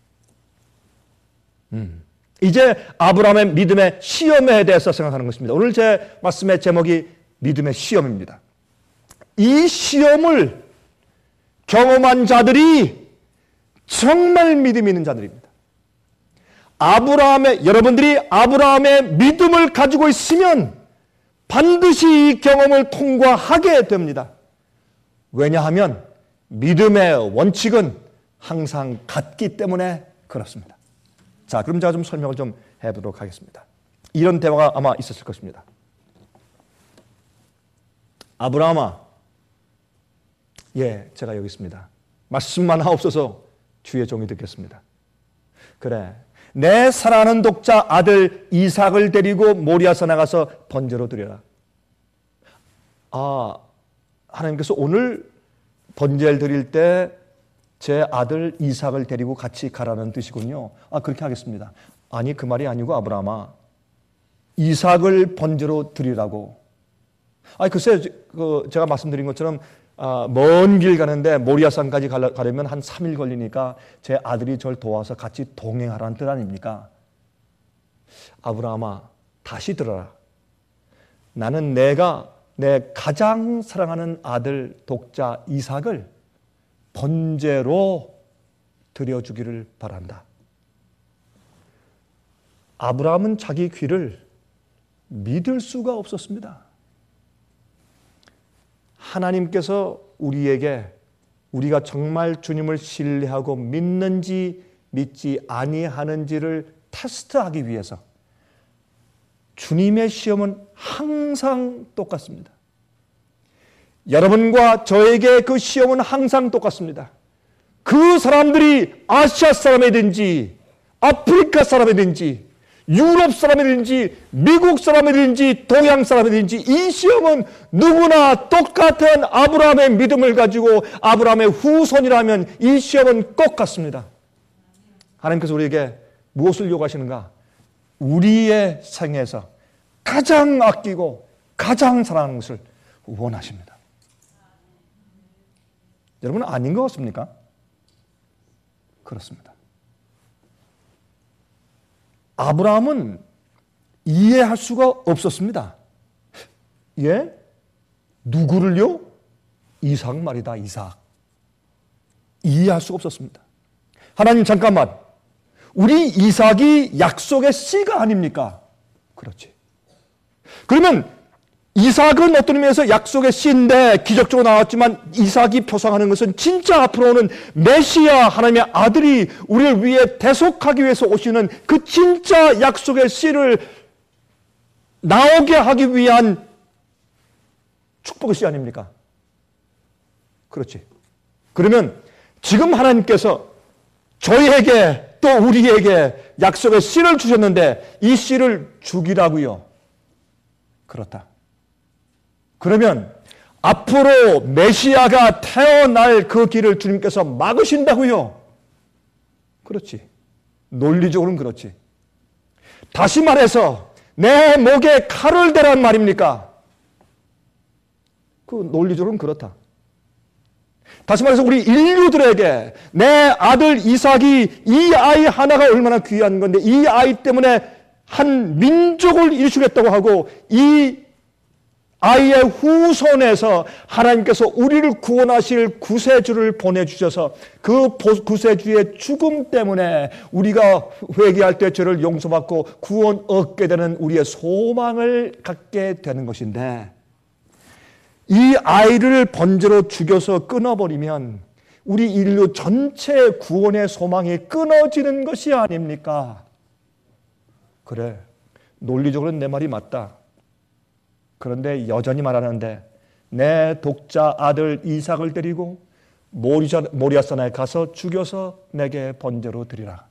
음. 이제 아브라함의 믿음의 시험에 대해서 생각하는 것입니다. 오늘 제 말씀의 제목이 믿음의 시험입니다. 이 시험을 경험한 자들이 정말 믿음 있는 자들입니다. 아브라함의, 여러분들이 아브라함의 믿음을 가지고 있으면 반드시 이 경험을 통과하게 됩니다. 왜냐하면 믿음의 원칙은 항상 같기 때문에 그렇습니다. 자, 그럼 제가 좀 설명을 좀 해보도록 하겠습니다. 이런 대화가 아마 있었을 것입니다. 아브라함아, 예, 제가 여기 있습니다. 말씀만 하옵소서. 주의 종이 듣겠습니다. 그래, 내 사랑하는 독자 아들 이삭을 데리고 모리아산 나가서 번제로 드려라. 아, 하나님께서 오늘 번제를 드릴 때 제 아들 이삭을 데리고 같이 가라는 뜻이군요. 아, 그렇게 하겠습니다. 아니, 그 말이 아니고 아브라함아, 이삭을 번제로 드리라고. 아니, 글쎄, 그 제가 말씀드린 것처럼 아, 먼 길 가는데 모리아산까지 가려면 한 삼 일 걸리니까 제 아들이 저를 도와서 같이 동행하라는 뜻 아닙니까? 아브라함아, 다시 들어라. 나는 내가 내 가장 사랑하는 아들 독자 이삭을 번제로 드려주기를 바란다. 아브라함은 자기 귀를 믿을 수가 없었습니다. 하나님께서 우리에게 우리가 정말 주님을 신뢰하고 믿는지 믿지 아니하는지를 테스트하기 위해서 주님의 시험은 항상 똑같습니다. 여러분과 저에게 그 시험은 항상 똑같습니다. 그 사람들이 아시아 사람이든지 아프리카 사람이든지 유럽 사람이든지 미국 사람이든지 동양 사람이든지 이 시험은 누구나 똑같은 아브라함의 믿음을 가지고 아브라함의 후손이라면 이 시험은 똑같습니다. 하나님께서 우리에게 무엇을 요구하시는가? 우리의 생에서 가장 아끼고 가장 사랑하는 것을 원하십니다. 여러분은 아닌 것 같습니까? 그렇습니다. 아브라함은 이해할 수가 없었습니다. 예? 누구를요? 이삭 말이다, 이삭. 이해할 수가 없었습니다. 하나님, 잠깐만. 우리 이삭이 약속의 씨가 아닙니까? 그렇지. 그러면 이삭은 어떤 의미에서 약속의 씨인데 기적적으로 나왔지만 이삭이 표상하는 것은 진짜 앞으로는 메시아 하나님의 아들이 우리를 위해 대속하기 위해서 오시는 그 진짜 약속의 씨를 나오게 하기 위한 축복의 씨 아닙니까? 그렇지. 그러면 지금 하나님께서 저희에게 또 우리에게 약속의 씨를 주셨는데 이 씨를 죽이라고요. 그렇다. 그러면 앞으로 메시아가 태어날 그 길을 주님께서 막으신다고요. 그렇지. 논리적으로는 그렇지. 다시 말해서 내 목에 칼을 대란 말입니까? 그 논리적으로는 그렇다. 다시 말해서 우리 인류들에게 내 아들 이삭이 이 아이 하나가 얼마나 귀한 건데 이 아이 때문에 한 민족을 일으키겠다고 하고 이 아이의 후손에서 하나님께서 우리를 구원하실 구세주를 보내주셔서 그 구세주의 죽음 때문에 우리가 회개할 때 죄를 용서받고 구원 얻게 되는 우리의 소망을 갖게 되는 것인데 이 아이를 번제로 죽여서 끊어버리면 우리 인류 전체 구원의 소망이 끊어지는 것이 아닙니까? 그래. 논리적으로는 내 말이 맞다. 그런데 여전히 말하는데 내 독자 아들 이삭을 데리고 모리아산에 가서 죽여서 내게 번제로 드리라.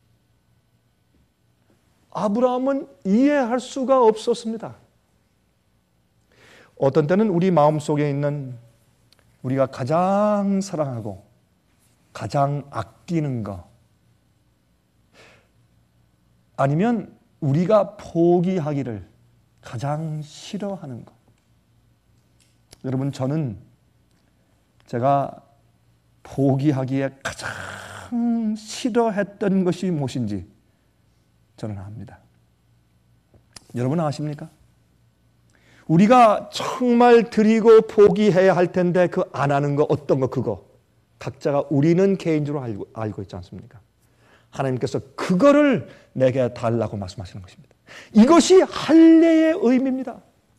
아브라함은 이해할 수가 없었습니다. 어떤 때는 우리 마음속에 있는 우리가 가장 사랑하고 가장 아끼는 것, 아니면 우리가 포기하기를 가장 싫어하는 것. 여러분, 저는 제가 포기하기에 가장 싫어했던 것이 무엇인지 저는 압니다. 여러분 아십니까? 우리가 정말 드리고 포기해야 할 텐데 그 안 하는 거, 어떤 거, 그거 각자가 우리는 개인적으로 알고, 알고 있지 않습니까? 하나님께서 그거를 내게 달라고 말씀하시는 것입니다. 이것이 할례의 의미입니다.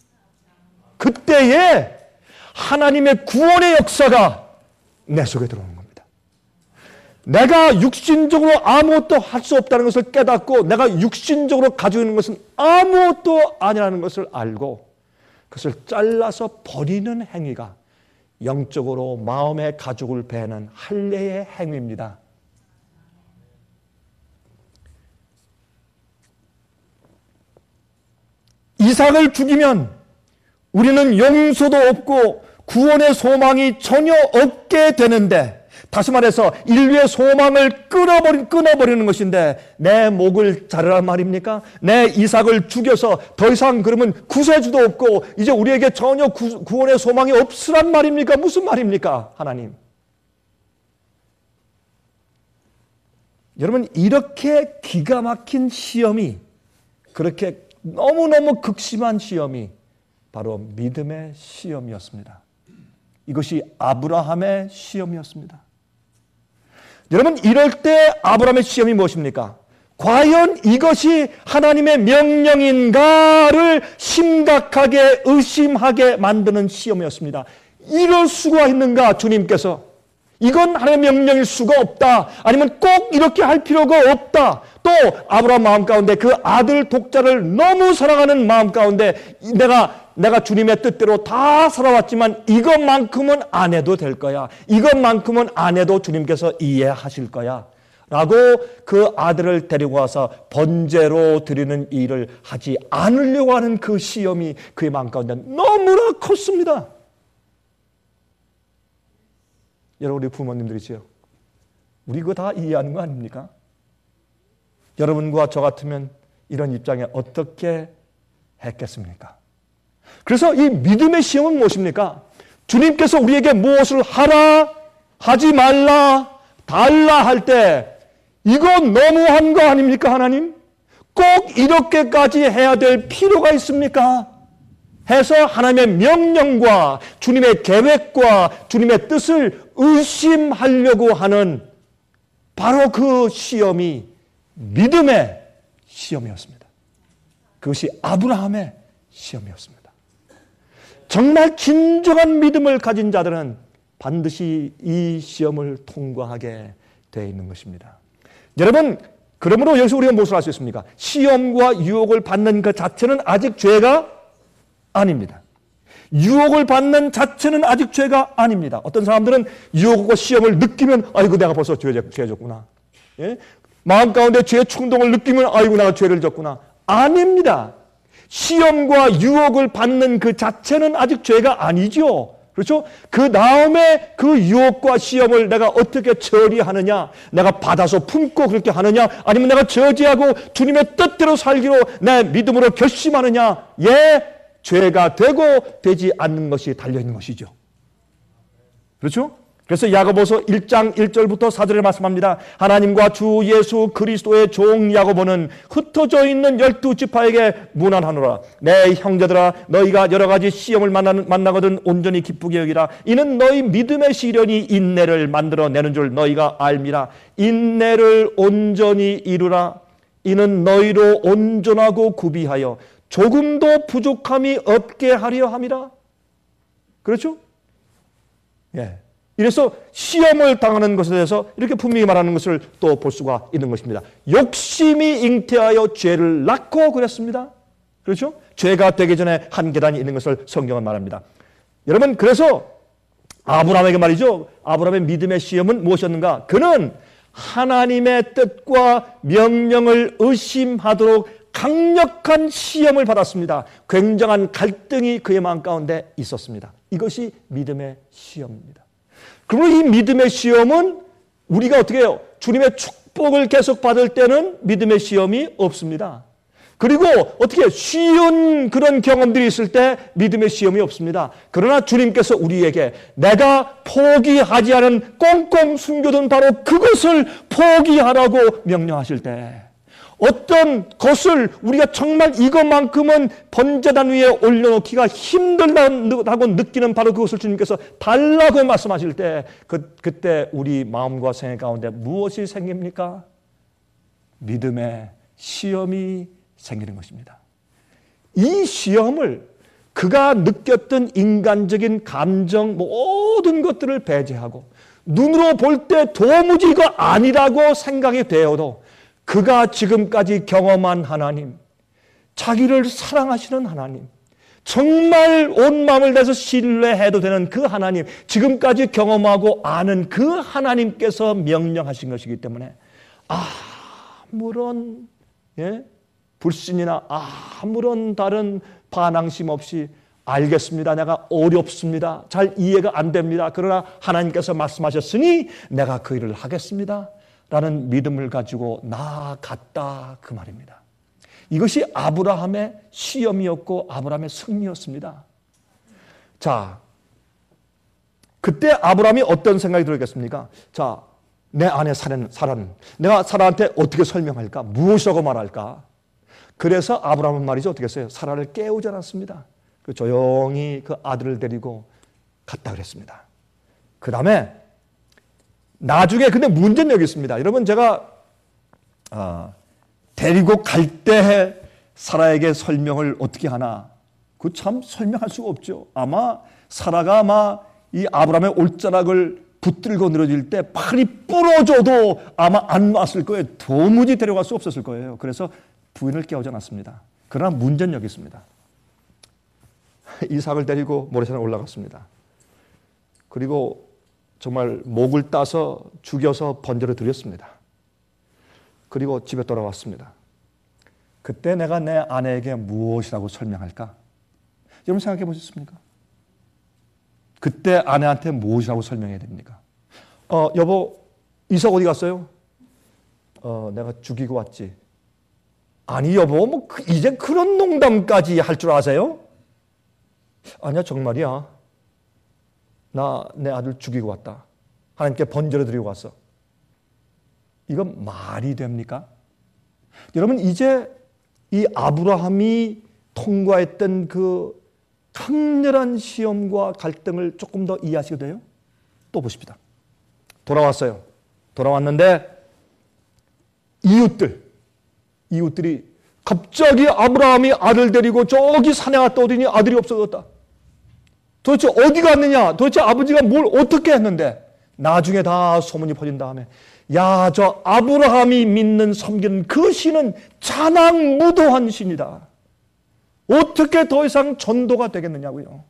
그때에 하나님의 구원의 역사가 내 속에 들어오는 겁니다. 내가 육신적으로 아무것도 할 수 없다는 것을 깨닫고 내가 육신적으로 가지고 있는 것은 아무것도 아니라는 것을 알고 그것을 잘라서 버리는 행위가 영적으로 마음의 가죽을 베는 할례의 행위입니다. 이삭을 죽이면 우리는 용서도 없고 구원의 소망이 전혀 없게 되는데, 다시 말해서 인류의 소망을 끊어버리, 끊어버리는 것인데 내 목을 자르란 말입니까? 내 이삭을 죽여서 더 이상 그러면 구세주도 없고 이제 우리에게 전혀 구, 구원의 소망이 없으란 말입니까? 무슨 말입니까? 하나님. 여러분, 이렇게 기가 막힌 시험이, 그렇게 너무너무 극심한 시험이 바로 믿음의 시험이었습니다. 이것이 아브라함의 시험이었습니다. 여러분, 이럴 때 아브라함의 시험이 무엇입니까? 과연 이것이 하나님의 명령인가를 심각하게 의심하게 만드는 시험이었습니다. 이럴 수가 있는가, 주님께서? 이건 하나님의 명령일 수가 없다. 아니면 꼭 이렇게 할 필요가 없다. 또 아브라함 마음 가운데 그 아들 독자를 너무 사랑하는 마음 가운데 내가 내가 주님의 뜻대로 다 살아왔지만 이것만큼은 안 해도 될 거야. 이것만큼은 안 해도 주님께서 이해하실 거야. 라고 그 아들을 데리고 와서 번제로 드리는 일을 하지 않으려고 하는 그 시험이 그의 마음 가운데 너무나 컸습니다. 여러분, 우리 부모님들이지요. 우리 그거 다 이해하는 거 아닙니까? 여러분과 저 같으면 이런 입장에 어떻게 했겠습니까? 그래서 이 믿음의 시험은 무엇입니까? 주님께서 우리에게 무엇을 하라, 하지 말라, 달라 할 때 이건 너무한 거 아닙니까, 하나님? 꼭 이렇게까지 해야 될 필요가 있습니까? 해서 하나님의 명령과 주님의 계획과 주님의 뜻을 의심하려고 하는 바로 그 시험이 믿음의 시험이었습니다. 그것이 아브라함의 시험이었습니다. 정말 진정한 믿음을 가진 자들은 반드시 이 시험을 통과하게 되어 있는 것입니다. 여러분, 그러므로 여기서 우리가 무엇을 할 수 있습니까? 시험과 유혹을 받는 그 자체는 아직 죄가 아닙니다. 유혹을 받는 자체는 아직 죄가 아닙니다. 어떤 사람들은 유혹과 시험을 느끼면 아이고 내가 벌써 죄, 죄 졌구나. 예? 마음 가운데 죄의 충동을 느끼면 아이고 내가 죄를 졌구나. 아닙니다. 시험과 유혹을 받는 그 자체는 아직 죄가 아니죠. 그렇죠? 그 다음에 그 유혹과 시험을 내가 어떻게 처리하느냐, 내가 받아서 품고 그렇게 하느냐, 아니면 내가 저지하고 주님의 뜻대로 살기로 내 믿음으로 결심하느냐, 예, 죄가 되고 되지 않는 것이 달려있는 것이죠. 그렇죠? 그래서 야고보서 일 장 일 절부터 사 절에 말씀합니다. 하나님과 주 예수 그리스도의 종 야고보는 흩어져 있는 열두 지파에게 문안하노라. 내 형제들아, 너희가 여러 가지 시험을 만나는, 만나거든 온전히 기쁘게 여기라. 이는 너희 믿음의 시련이 인내를 만들어내는 줄 너희가 알미라. 인내를 온전히 이루라. 이는 너희로 온전하고 구비하여 조금도 부족함이 없게 하려 함이라. 그렇죠? 예. 이래서 시험을 당하는 것에 대해서 이렇게 분명히 말하는 것을 또 볼 수가 있는 것입니다. 욕심이 잉태하여 죄를 낳고 그랬습니다. 그렇죠? 죄가 되기 전에 한 계단이 있는 것을 성경은 말합니다. 여러분, 그래서 아브라함에게 말이죠. 아브라함의 믿음의 시험은 무엇이었는가? 그는 하나님의 뜻과 명령을 의심하도록 강력한 시험을 받았습니다. 굉장한 갈등이 그의 마음 가운데 있었습니다. 이것이 믿음의 시험입니다. 그러므로 이 믿음의 시험은 우리가 어떻게 해요? 주님의 축복을 계속 받을 때는 믿음의 시험이 없습니다. 그리고 어떻게 쉬운 그런 경험들이 있을 때 믿음의 시험이 없습니다. 그러나 주님께서 우리에게 내가 포기하지 않은 꽁꽁 숨겨둔 바로 그것을 포기하라고 명령하실 때, 어떤 것을 우리가 정말 이것만큼은 번제단 위에 올려놓기가 힘들다고 느끼는 바로 그것을 주님께서 달라고 말씀하실 때, 그, 그때 우리 마음과 생애 가운데 무엇이 생깁니까? 믿음의 시험이 생기는 것입니다. 이 시험을 그가 느꼈던 인간적인 감정 모든 것들을 배제하고 눈으로 볼 때 도무지 이거 아니라고 생각이 되어도 그가 지금까지 경험한 하나님, 자기를 사랑하시는 하나님, 정말 온 마음을 다해서 신뢰해도 되는 그 하나님, 지금까지 경험하고 아는 그 하나님께서 명령하신 것이기 때문에 아무런 예? 불신이나 아무런 다른 반항심 없이 알겠습니다. 내가 어렵습니다. 잘 이해가 안 됩니다. 그러나 하나님께서 말씀하셨으니 내가 그 일을 하겠습니다. 라는 믿음을 가지고 나아갔다 그 말입니다. 이것이 아브라함의 시험이었고 아브라함의 승리였습니다. 자, 그때 아브라함이 어떤 생각이 들었겠습니까? 자, 내 아내 사라는, 사라는 내가 사라한테 어떻게 설명할까? 무엇이라고 말할까? 그래서 아브라함은 말이죠. 어떻게 했어요? 사라를 깨우지 않았습니다. 그 조용히 그 아들을 데리고 갔다 그랬습니다. 그 다음에 나중에 근데 문제는 여기 있습니다. 여러분, 제가 아, 데리고 갈 때 사라에게 설명을 어떻게 하나? 그 참 설명할 수가 없죠. 아마 사라가 아마 이 아브라함의 올자락을 붙들고 늘어질 때 팔이 부러져도 아마 안 왔을 거예요. 도무지 데려갈 수 없었을 거예요. 그래서 부인을 깨우지 않았습니다. 그러나 문제는 여기 있습니다. 이삭을 데리고 모래산에 올라갔습니다. 그리고 정말 목을 따서 죽여서 번제를 드렸습니다. 그리고 집에 돌아왔습니다. 그때 내가 내 아내에게 무엇이라고 설명할까? 여러분 생각해 보셨습니까? 그때 아내한테 무엇이라고 설명해야 됩니까? 어, 여보, 이삭 어디 갔어요? 어, 내가 죽이고 왔지. 아니 여보, 뭐 이제 그런 농담까지 할 줄 아세요? 아니야, 정말이야. 나 내 아들 죽이고 왔다. 하나님께 번제를 드리고 왔어. 이건 말이 됩니까? 여러분, 이제 이 아브라함이 통과했던 그 강렬한 시험과 갈등을 조금 더 이해하시게 돼요? 또 보십시다. 돌아왔어요. 돌아왔는데 이웃들 이웃들이 갑자기 아브라함이 아들 데리고 저기 산에 갔다 오더니 아들이 없어졌다. 도대체 어디 갔느냐? 도대체 아버지가 뭘 어떻게 했는데? 나중에 다 소문이 퍼진 다음에 야, 저 아브라함이 믿는 섬기는 그 신은 잔악무도한 신이다. 어떻게 더 이상 전도가 되겠느냐고요.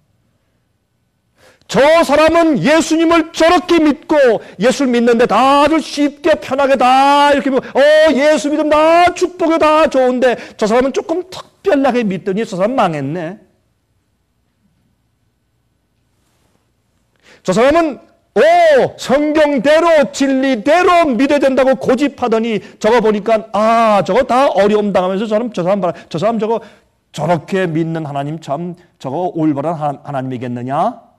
저 사람은 예수님을 저렇게 믿고 예수를 믿는데 다들 쉽게 편하게 다 이렇게 어 예수 믿으면 다 축복이 다 좋은데 저 사람은 조금 특별하게 믿더니 저 사람 망했네. 저 사람은 오 성경대로 진리대로 믿어야 된다고 고집하더니 저거 보니까 아 저거 다 어려움 당하면서 저 사람 저 사람 봐라 저 사람 저거 저렇게 믿는 하나님 참 저거 올바른 하나님이겠느냐?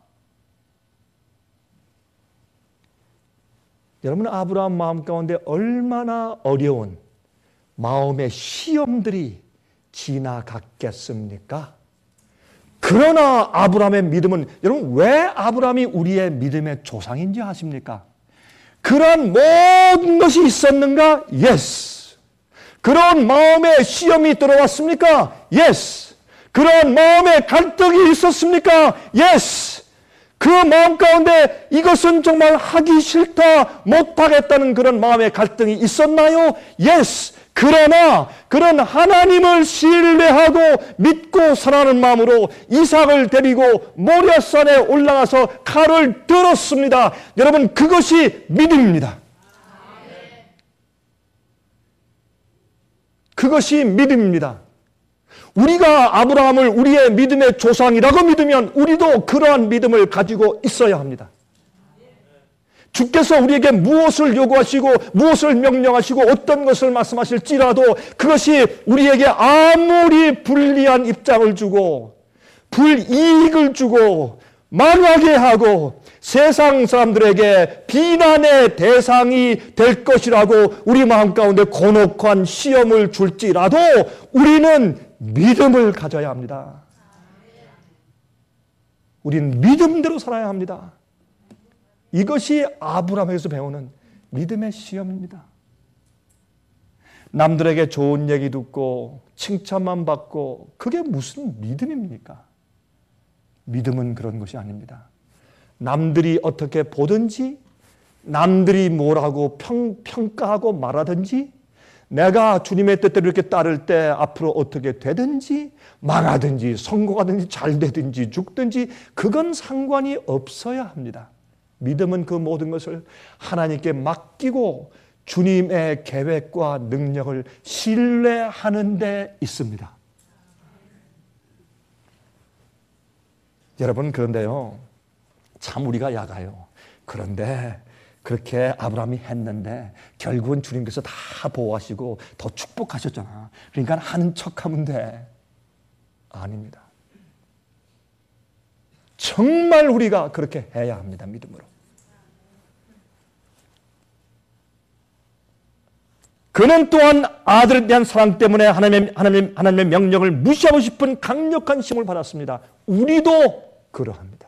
여러분, 아브라함 마음 가운데 얼마나 어려운 마음의 시험들이 지나갔겠습니까? 그러나 아브라함의 믿음은, 여러분, 왜 아브라함이 우리의 믿음의 조상인지 아십니까? 그런 모든 것이 있었는가? Yes. 그런 마음의 시험이 들어왔습니까? Yes. 그런 마음의 갈등이 있었습니까? Yes. 그 마음 가운데 이것은 정말 하기 싫다, 못하겠다는 그런 마음의 갈등이 있었나요? Yes. 그러나 그런 하나님을 신뢰하고 믿고 살아가는 마음으로 이삭을 데리고 모리아산에 올라가서 칼을 들었습니다. 여러분, 그것이 믿음입니다. 그것이 믿음입니다. 우리가 아브라함을 우리의 믿음의 조상이라고 믿으면 우리도 그러한 믿음을 가지고 있어야 합니다. 주께서 우리에게 무엇을 요구하시고 무엇을 명령하시고 어떤 것을 말씀하실지라도 그것이 우리에게 아무리 불리한 입장을 주고 불이익을 주고 망하게 하고 세상 사람들에게 비난의 대상이 될 것이라고 우리 마음 가운데 곤혹한 시험을 줄지라도 우리는 믿음을 가져야 합니다. 우리는 믿음대로 살아야 합니다. 이것이 아브라함에게서 배우는 믿음의 시험입니다. 남들에게 좋은 얘기 듣고 칭찬만 받고 그게 무슨 믿음입니까? 믿음은 그런 것이 아닙니다. 남들이 어떻게 보든지 남들이 뭐라고 평, 평가하고 말하든지 내가 주님의 뜻대로 이렇게 따를 때 앞으로 어떻게 되든지 망하든지 성공하든지 잘 되든지 죽든지 그건 상관이 없어야 합니다. 믿음은 그 모든 것을 하나님께 맡기고 주님의 계획과 능력을 신뢰하는 데 있습니다. 여러분, 그런데요, 참 우리가 약아요. 그런데 그렇게 아브라함이 했는데 결국은 주님께서 다 보호하시고 더 축복하셨잖아. 그러니까 하는 척하면 돼. 아닙니다. 정말 우리가 그렇게 해야 합니다. 믿음으로. 그는 또한 아들에 대한 사랑 때문에 하나님의, 하나님, 하나님의 명령을 무시하고 싶은 강력한 힘을 받았습니다. 우리도 그러합니다.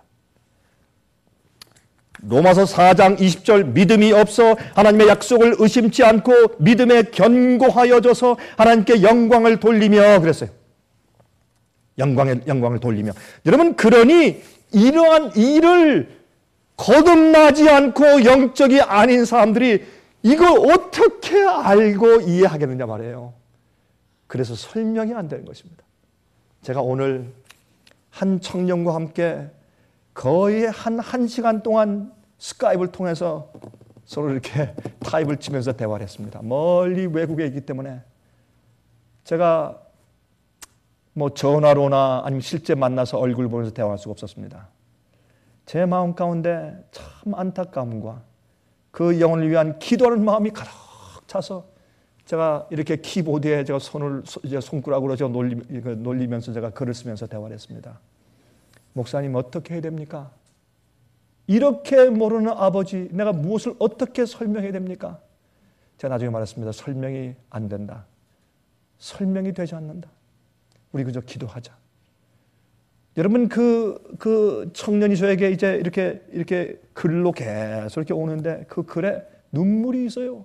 로마서 사 장 이십 절 믿음이 없어 하나님의 약속을 의심치 않고 믿음에 견고하여져서 하나님께 영광을 돌리며 그랬어요. 영광의, 영광을 돌리며. 여러분, 그러니 이러한 일을 거듭나지 않고 영적이 아닌 사람들이 이걸 어떻게 알고 이해하겠느냐 말이에요. 그래서 설명이 안 되는 것입니다. 제가 오늘 한 청년과 함께 거의 한, 한 시간 동안 스카이프를 통해서 서로 이렇게 타입을 치면서 대화를 했습니다. 멀리 외국에 있기 때문에 제가 뭐 전화로나 아니면 실제 만나서 얼굴 보면서 대화할 수가 없었습니다. 제 마음 가운데 참 안타까움과 그 영혼을 위한 기도하는 마음이 가득 차서 제가 이렇게 키보드에 제가 손을 이제 손가락으로 제가 놀리, 놀리면서 제가 글을 쓰면서 대화를 했습니다. 목사님, 어떻게 해야 됩니까? 이렇게 모르는 아버지, 내가 무엇을 어떻게 설명해야 됩니까? 제가 나중에 말했습니다. 설명이 안 된다. 설명이 되지 않는다. 우리 그저 기도하자. 여러분, 그, 그 청년이 저에게 이제 이렇게, 이렇게 글로 계속 이렇게 오는데 그 글에 눈물이 있어요.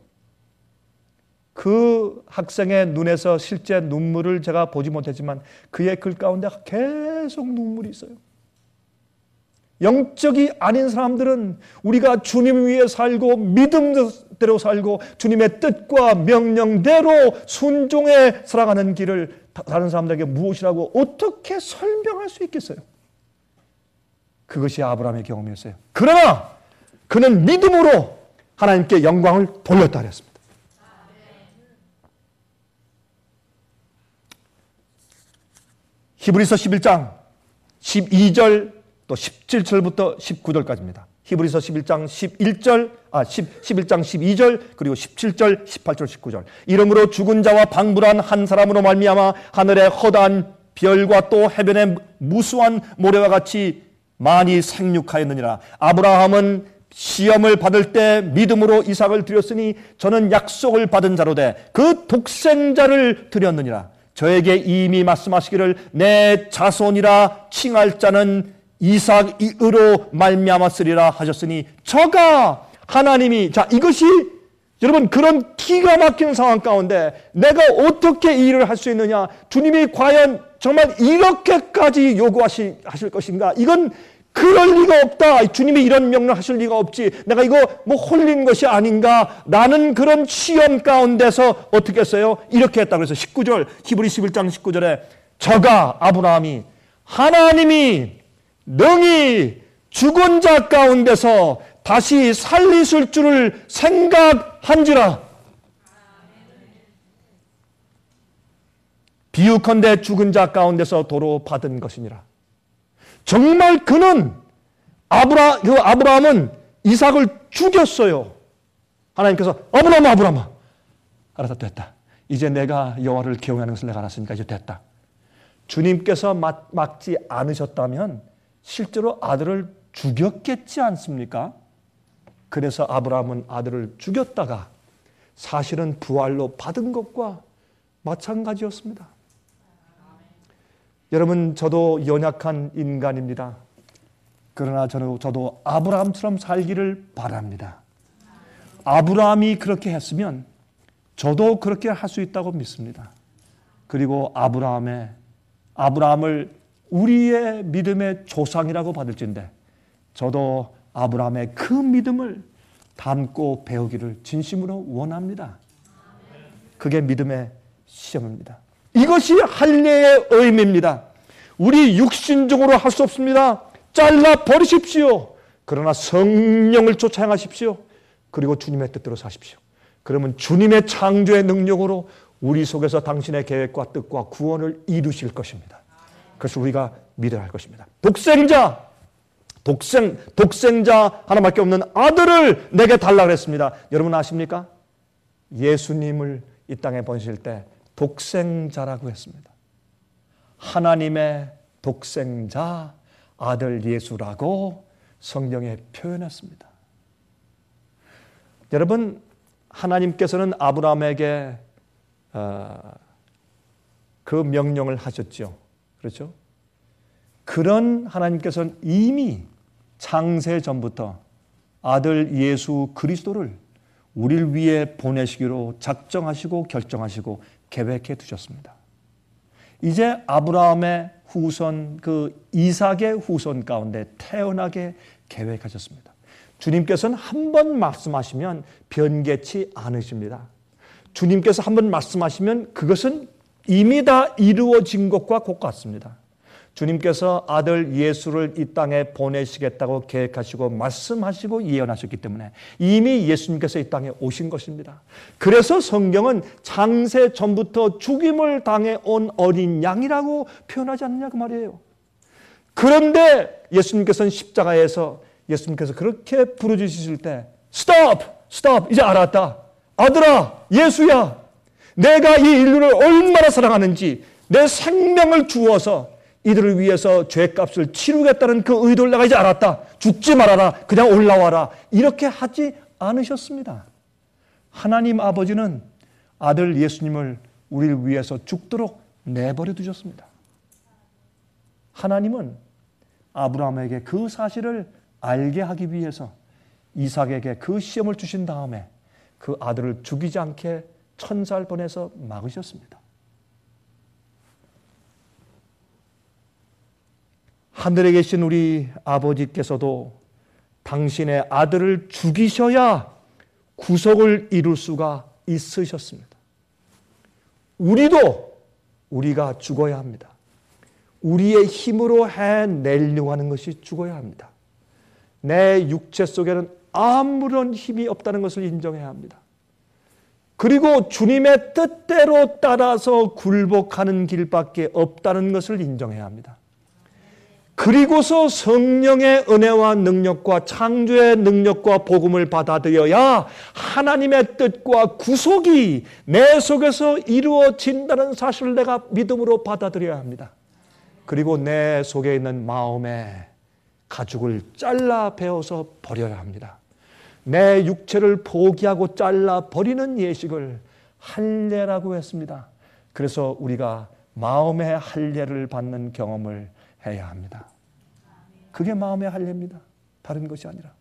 그 학생의 눈에서 실제 눈물을 제가 보지 못했지만 그의 글 가운데 계속 눈물이 있어요. 영적이 아닌 사람들은 우리가 주님 위에 살고 믿음대로 살고 주님의 뜻과 명령대로 순종해 살아가는 길을 다른 사람들에게 무엇이라고 어떻게 설명할 수 있겠어요? 그것이 아브라함의 경험이었어요. 그러나 그는 믿음으로 하나님께 영광을 돌렸다 그랬습니다. 히브리서 십일 장 십이 절 또 십칠 절부터 십구 절까지입니다. 히브리서 십일 장 십일 절, 아, 십일 장 십이 절, 그리고 십칠 절, 십팔 절, 십구 절. 이러므로 죽은 자와 방불한 한 사람으로 말미암아 하늘의 허다한 별과 또 해변의 무수한 모래와 같이 많이 생육하였느니라. 아브라함은 시험을 받을 때 믿음으로 이삭을 드렸으니 저는 약속을 받은 자로 돼 그 독생자를 드렸느니라. 저에게 이미 말씀하시기를 내 자손이라 칭할 자는 이삭으로 말미암았으리라 하셨으니 저가 하나님이, 자, 이것이 여러분 그런 기가 막힌 상황 가운데 내가 어떻게 이 일을 할 수 있느냐, 주님이 과연 정말 이렇게까지 요구하실 것인가, 이건 그럴 리가 없다. 주님이 이런 명령을 하실 리가 없지. 내가 이거 뭐 홀린 것이 아닌가. 라는 그런 시험 가운데서 어떻게 했어요? 이렇게 했다. 그래서 십구 절, 히브리 십일 장 십구 절에 저가 아브라함이 하나님이 능히 죽은 자 가운데서 다시 살리실 줄을 생각한지라. 비유컨대 죽은 자 가운데서 도로 받은 것이니라. 정말 그는 아브라, 그 아브라함은 이삭을 죽였어요. 하나님께서 아브라함아 아브라함아 알았다 됐다. 이제 내가 여호와를 경외하는 것을 내가 알았으니까 이제 됐다. 주님께서 막, 막지 않으셨다면 실제로 아들을 죽였겠지 않습니까? 그래서 아브라함은 아들을 죽였다가 사실은 부활로 받은 것과 마찬가지였습니다. 여러분, 저도 연약한 인간입니다. 그러나 저는, 저도 아브라함처럼 살기를 바랍니다. 아브라함이 그렇게 했으면 저도 그렇게 할 수 있다고 믿습니다. 그리고 아브라함의, 아브라함을 우리의 믿음의 조상이라고 받을진데 저도 아브라함의 그 믿음을 담고 배우기를 진심으로 원합니다. 그게 믿음의 시험입니다. 이것이 할례의 의미입니다. 우리 육신적으로 할 수 없습니다. 잘라 버리십시오. 그러나 성령을 쫓아 행하십시오. 그리고 주님의 뜻대로 사십시오. 그러면 주님의 창조의 능력으로 우리 속에서 당신의 계획과 뜻과 구원을 이루실 것입니다. 그래서 우리가 믿어야 할 것입니다. 독생자, 독생, 독생자 하나밖에 없는 아들을 내게 달라 그랬습니다. 여러분 아십니까? 예수님을 이 땅에 보내실 때 독생자라고 했습니다. 하나님의 독생자 아들 예수라고 성경에 표현했습니다. 여러분, 하나님께서는 아브라함에게 어, 그 명령을 하셨죠. 그렇죠? 그런 하나님께서는 이미 창세 전부터 아들 예수 그리스도를 우리를 위해 보내시기로 작정하시고 결정하시고 계획해 두셨습니다. 이제 아브라함의 후손, 그 이삭의 후손 가운데 태어나게 계획하셨습니다. 주님께서는 한 번 말씀하시면 변개치 않으십니다. 주님께서 한 번 말씀하시면 그것은 이미 다 이루어진 것과 같습니다. 주님께서 아들 예수를 이 땅에 보내시겠다고 계획하시고 말씀하시고 예언하셨기 때문에 이미 예수님께서 이 땅에 오신 것입니다. 그래서 성경은 창세 전부터 죽임을 당해 온 어린 양이라고 표현하지 않느냐 그 말이에요. 그런데 예수님께서는 십자가에서 예수님께서 그렇게 부르짖으실 때 스톱! 스톱! 이제 알았다. 아들아! 예수야! 내가 이 인류를 얼마나 사랑하는지 내 생명을 주어서 이들을 위해서 죄값을 치르겠다는 그 의도를 내가 이제 알았다. 죽지 말아라. 그냥 올라와라. 이렇게 하지 않으셨습니다. 하나님 아버지는 아들 예수님을 우리를 위해서 죽도록 내버려 두셨습니다. 하나님은 아브라함에게 그 사실을 알게 하기 위해서 이삭에게 그 시험을 주신 다음에 그 아들을 죽이지 않게 천사를 보내서 막으셨습니다. 하늘에 계신 우리 아버지께서도 당신의 아들을 죽이셔야 구속을 이룰 수가 있으셨습니다. 우리도 우리가 죽어야 합니다. 우리의 힘으로 해내려고 하는 것이 죽어야 합니다. 내 육체 속에는 아무런 힘이 없다는 것을 인정해야 합니다. 그리고 주님의 뜻대로 따라서 굴복하는 길밖에 없다는 것을 인정해야 합니다. 그리고서 성령의 은혜와 능력과 창조의 능력과 복음을 받아들여야 하나님의 뜻과 구속이 내 속에서 이루어진다는 사실을 내가 믿음으로 받아들여야 합니다. 그리고 내 속에 있는 마음의 가죽을 잘라 베어서 버려야 합니다. 내 육체를 포기하고 잘라 버리는 예식을 할례라고 했습니다. 그래서 우리가 마음의 할례를 받는 경험을 해야 합니다. 그게 마음의 할례입니다. 다른 것이 아니라.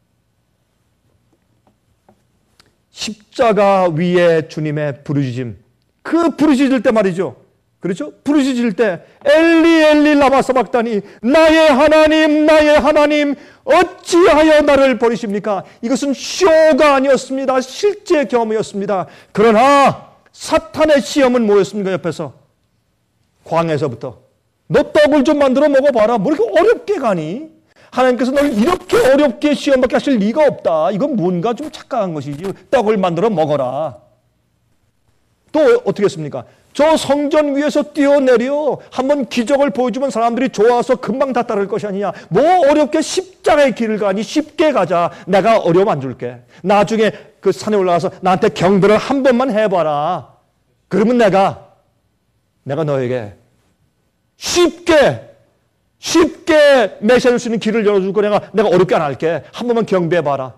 십자가 위에 주님의 부르짖음, 그 부르짖을 때 말이죠. 그렇죠? 부르짖을 때 엘리 엘리 라마 사박다니 나의 하나님 나의 하나님 어찌하여 나를 버리십니까? 이것은 쇼가 아니었습니다. 실제 경험이었습니다. 그러나 사탄의 시험은 뭐였습니까? 옆에서 광야에서부터 너 떡을 좀 만들어 먹어봐라. 뭐 이렇게 어렵게 가니? 하나님께서 너를 이렇게 어렵게 시험받게 하실 리가 없다. 이건 뭔가 좀 착각한 것이지. 떡을 만들어 먹어라. 또 어떻게 했습니까? 저 성전 위에서 뛰어내려 한번 기적을 보여주면 사람들이 좋아서 금방 다 따를 것이 아니냐. 뭐 어렵게 십자가의 길을 가니 쉽게 가자. 내가 어려움 안 줄게. 나중에 그 산에 올라가서 나한테 경배를 한 번만 해봐라. 그러면 내가 내가 너에게 쉽게 쉽게 메시아를 수 있는 길을 열어줄 거 내가 내가 어렵게 안 할게. 한 번만 경배해봐라.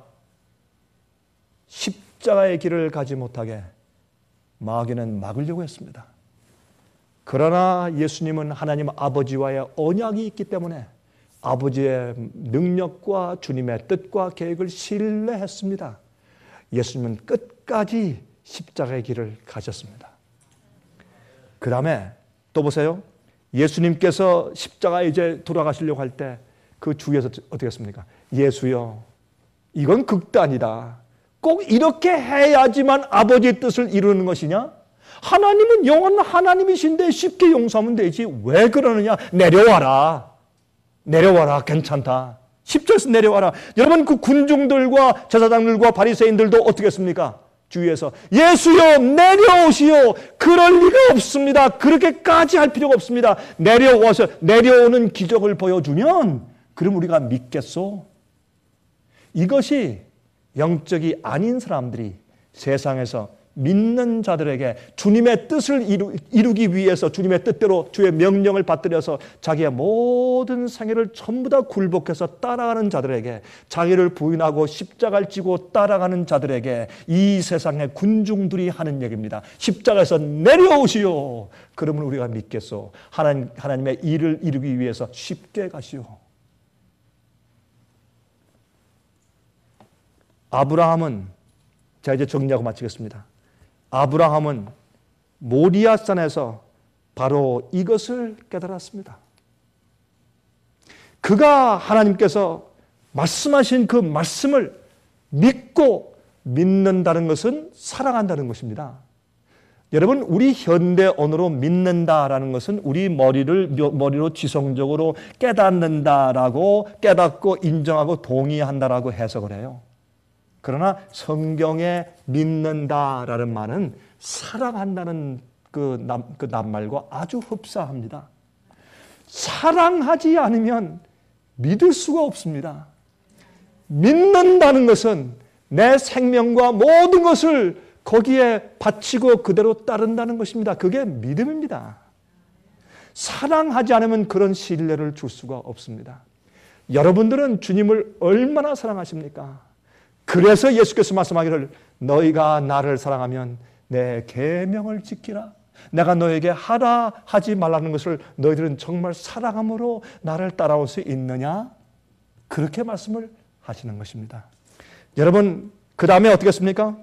십자가의 길을 가지 못하게 마귀는 막으려고 했습니다. 그러나 예수님은 하나님 아버지와의 언약이 있기 때문에 아버지의 능력과 주님의 뜻과 계획을 신뢰했습니다. 예수님은 끝까지 십자가의 길을 가셨습니다. 그 다음에 또 보세요. 예수님께서 십자가에 이제 돌아가시려고 할 때 그 주위에서 어떻게 했습니까? 예수여, 이건 극단이다. 꼭 이렇게 해야지만 아버지의 뜻을 이루는 것이냐? 하나님은 영원한 하나님이신데 쉽게 용서하면 되지. 왜 그러느냐? 내려와라. 내려와라. 괜찮다. 십 절에서 내려와라. 여러분 그 군중들과 제사장들과 바리새인들도 어떻게 했습니까? 주위에서 예수여 내려오시오. 그럴 리가 없습니다. 그렇게까지 할 필요가 없습니다. 내려와서 내려오는 기적을 보여주면 그럼 우리가 믿겠소? 이것이 영적이 아닌 사람들이 세상에서 믿는 자들에게 주님의 뜻을 이루, 이루기 위해서 주님의 뜻대로 주의 명령을 받들여서 자기의 모든 생애를 전부 다 굴복해서 따라가는 자들에게, 자기를 부인하고 십자가를 지고 따라가는 자들에게 이 세상의 군중들이 하는 얘기입니다. 십자가에서 내려오시오. 그러면 우리가 믿겠소. 하나님, 하나님의 일을 이루기 위해서 쉽게 가시오. 아브라함은, 자 이제 정리하고 마치겠습니다. 아브라함은 모리아산에서 바로 이것을 깨달았습니다. 그가 하나님께서 말씀하신 그 말씀을 믿고 믿는다는 것은 사랑한다는 것입니다. 여러분, 우리 현대 언어로 믿는다라는 것은 우리 머리를 머리로 지성적으로 깨닫는다라고, 깨닫고 인정하고 동의한다라고 해석을 해요. 그러나 성경에 믿는다라는 말은 사랑한다는 그, 남, 그 낱말과 아주 흡사합니다. 사랑하지 않으면 믿을 수가 없습니다. 믿는다는 것은 내 생명과 모든 것을 거기에 바치고 그대로 따른다는 것입니다. 그게 믿음입니다. 사랑하지 않으면 그런 신뢰를 줄 수가 없습니다. 여러분들은 주님을 얼마나 사랑하십니까? 그래서 예수께서 말씀하기를 너희가 나를 사랑하면 내 계명을 지키라. 내가 너에게 하라 하지 말라는 것을 너희들은 정말 사랑함으로 나를 따라올 수 있느냐? 그렇게 말씀을 하시는 것입니다. 여러분, 그 다음에 어떻게 했습니까?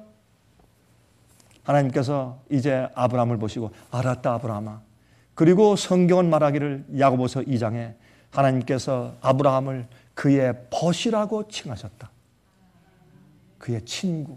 하나님께서 이제 아브라함을 보시고 알았다 아브라함아. 그리고 성경은 말하기를 야고보서 이 장에 하나님께서 아브라함을 그의 벗이라고 칭하셨다. 그의 친구.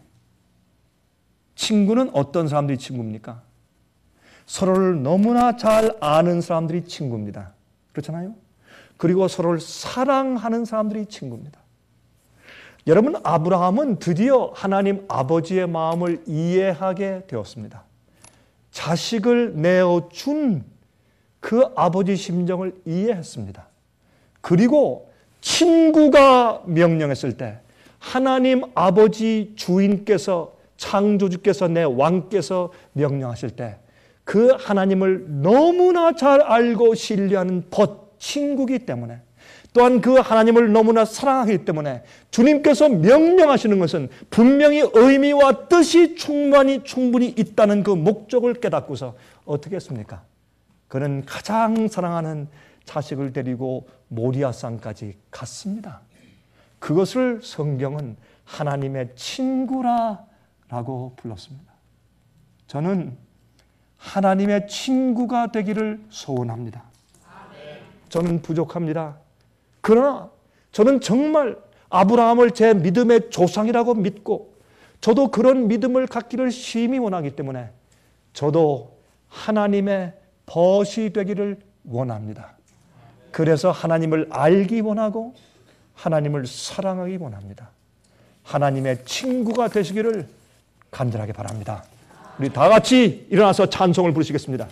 친구는 어떤 사람들이 친구입니까? 서로를 너무나 잘 아는 사람들이 친구입니다. 그렇잖아요? 그리고 서로를 사랑하는 사람들이 친구입니다. 여러분, 아브라함은 드디어 하나님 아버지의 마음을 이해하게 되었습니다. 자식을 내어준 그 아버지 심정을 이해했습니다. 그리고 친구가 명령했을 때 하나님 아버지 주인께서, 창조주께서, 내 왕께서 명령하실 때 그 하나님을 너무나 잘 알고 신뢰하는 벗, 친구이기 때문에, 또한 그 하나님을 너무나 사랑하기 때문에 주님께서 명령하시는 것은 분명히 의미와 뜻이 충분히 충분히 있다는 그 목적을 깨닫고서 어떻게 했습니까? 그는 가장 사랑하는 자식을 데리고 모리아산까지 갔습니다. 그것을 성경은 하나님의 친구라라고 불렀습니다. 저는 하나님의 친구가 되기를 소원합니다. 저는 부족합니다. 그러나 저는 정말 아브라함을 제 믿음의 조상이라고 믿고 저도 그런 믿음을 갖기를 심히 원하기 때문에 저도 하나님의 벗이 되기를 원합니다. 그래서 하나님을 알기 원하고 하나님을 사랑하기 원합니다. 하나님의 친구가 되시기를 간절하게 바랍니다. 우리 다 같이 일어나서 찬송을 부르시겠습니다.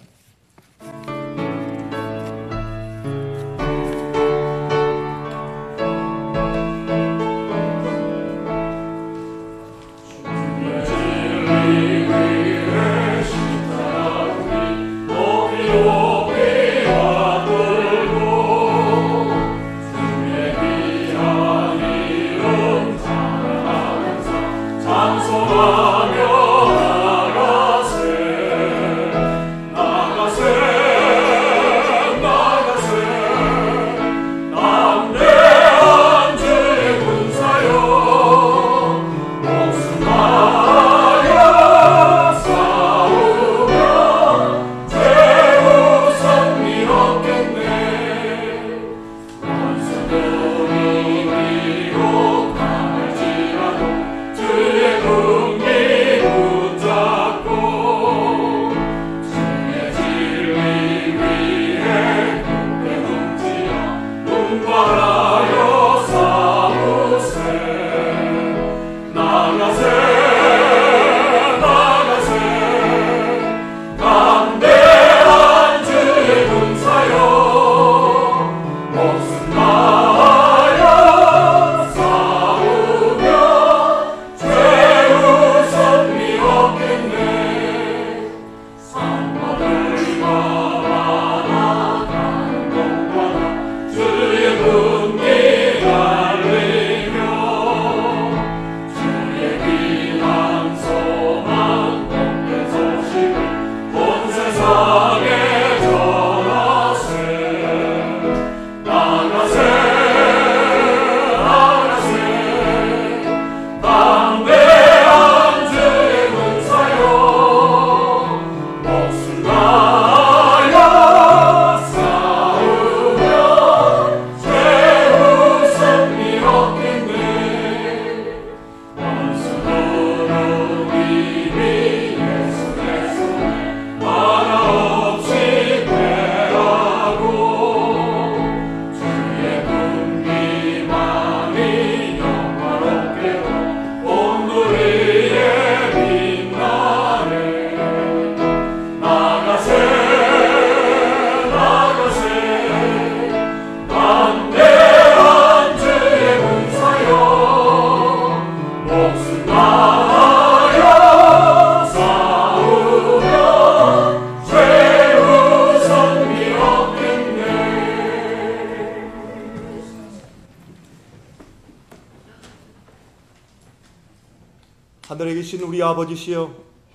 하늘에 계신 우리 아버지시여,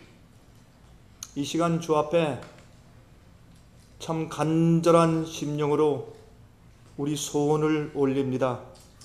이 시간 주 앞에 참 간절한 심령으로 우리 소원을 올립니다.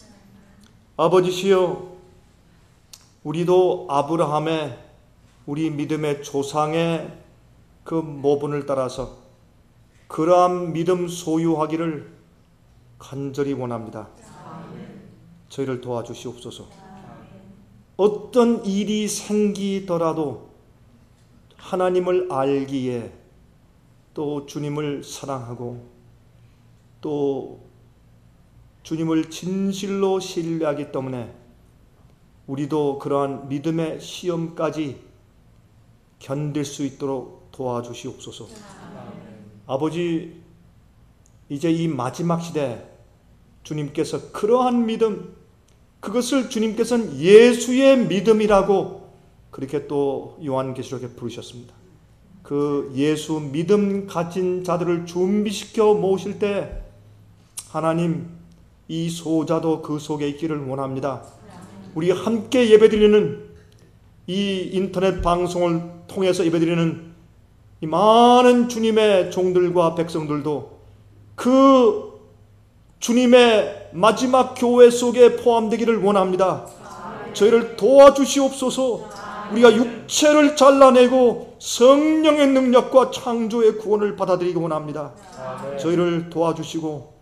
아버지시여, 우리도 아브라함의 우리 믿음의 조상의 그 모분을 따라서 그러한 믿음 소유하기를 간절히 원합니다. 저희를 도와주시옵소서. 어떤 일이 생기더라도 하나님을 알기에, 또 주님을 사랑하고 또 주님을 진실로 신뢰하기 때문에 우리도 그러한 믿음의 시험까지 견딜 수 있도록 도와주시옵소서. 아버지, 이제 이 마지막 시대 주님께서 그러한 믿음, 그것을 주님께서는 예수의 믿음이라고 그렇게 또 요한계시록에 부르셨습니다. 그 예수 믿음 가진 자들을 준비시켜 모실 때 하나님, 이 소자도 그 속에 있기를 원합니다. 우리 함께 예배드리는 이 인터넷 방송을 통해서 예배드리는 이 많은 주님의 종들과 백성들도 그 주님의 마지막 교회 속에 포함되기를 원합니다. 저희를 도와주시옵소서. 우리가 육 육체를 잘라내고 성령의 능력과 창조의 구원을 받아들이기 원합니다. 아멘. 저희를 도와주시고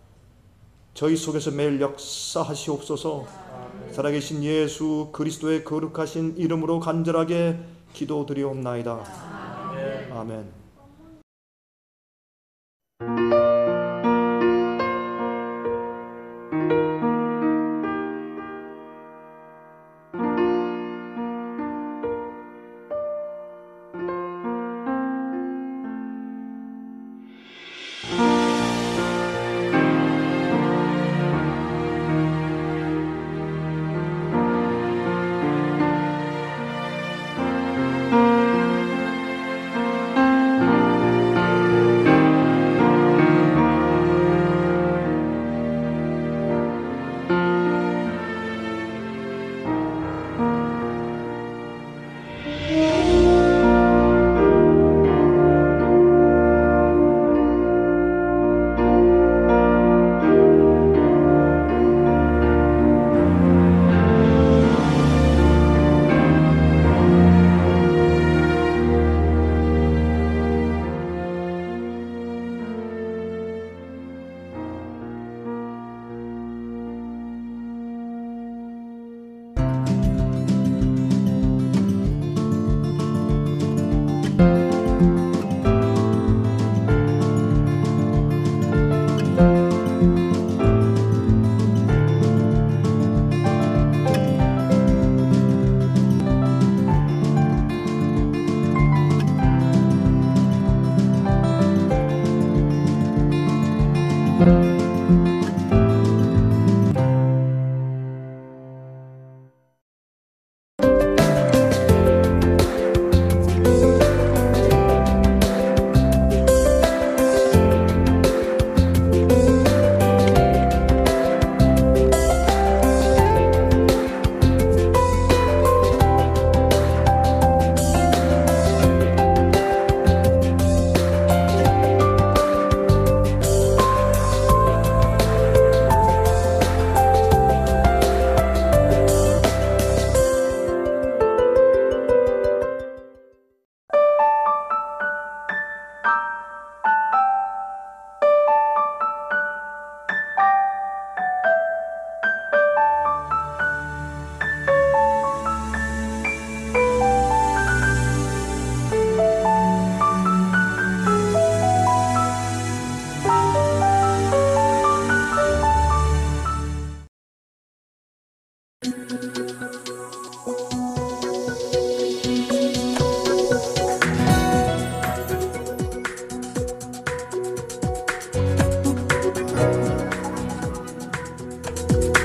저희 속에서 매일 역사하시옵소서. 아멘. 살아계신 예수 그리스도의 거룩하신 이름으로 간절하게 기도드리옵나이다. 아멘. 아멘.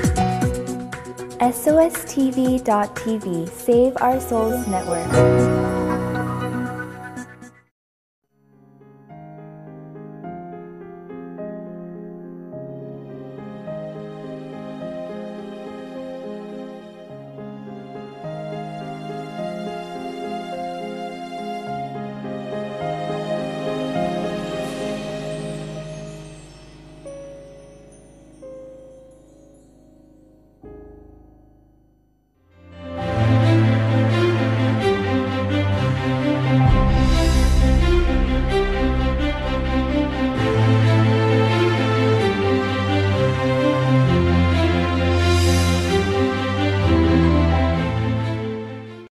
S O S T V dot T V Save Our Souls Network.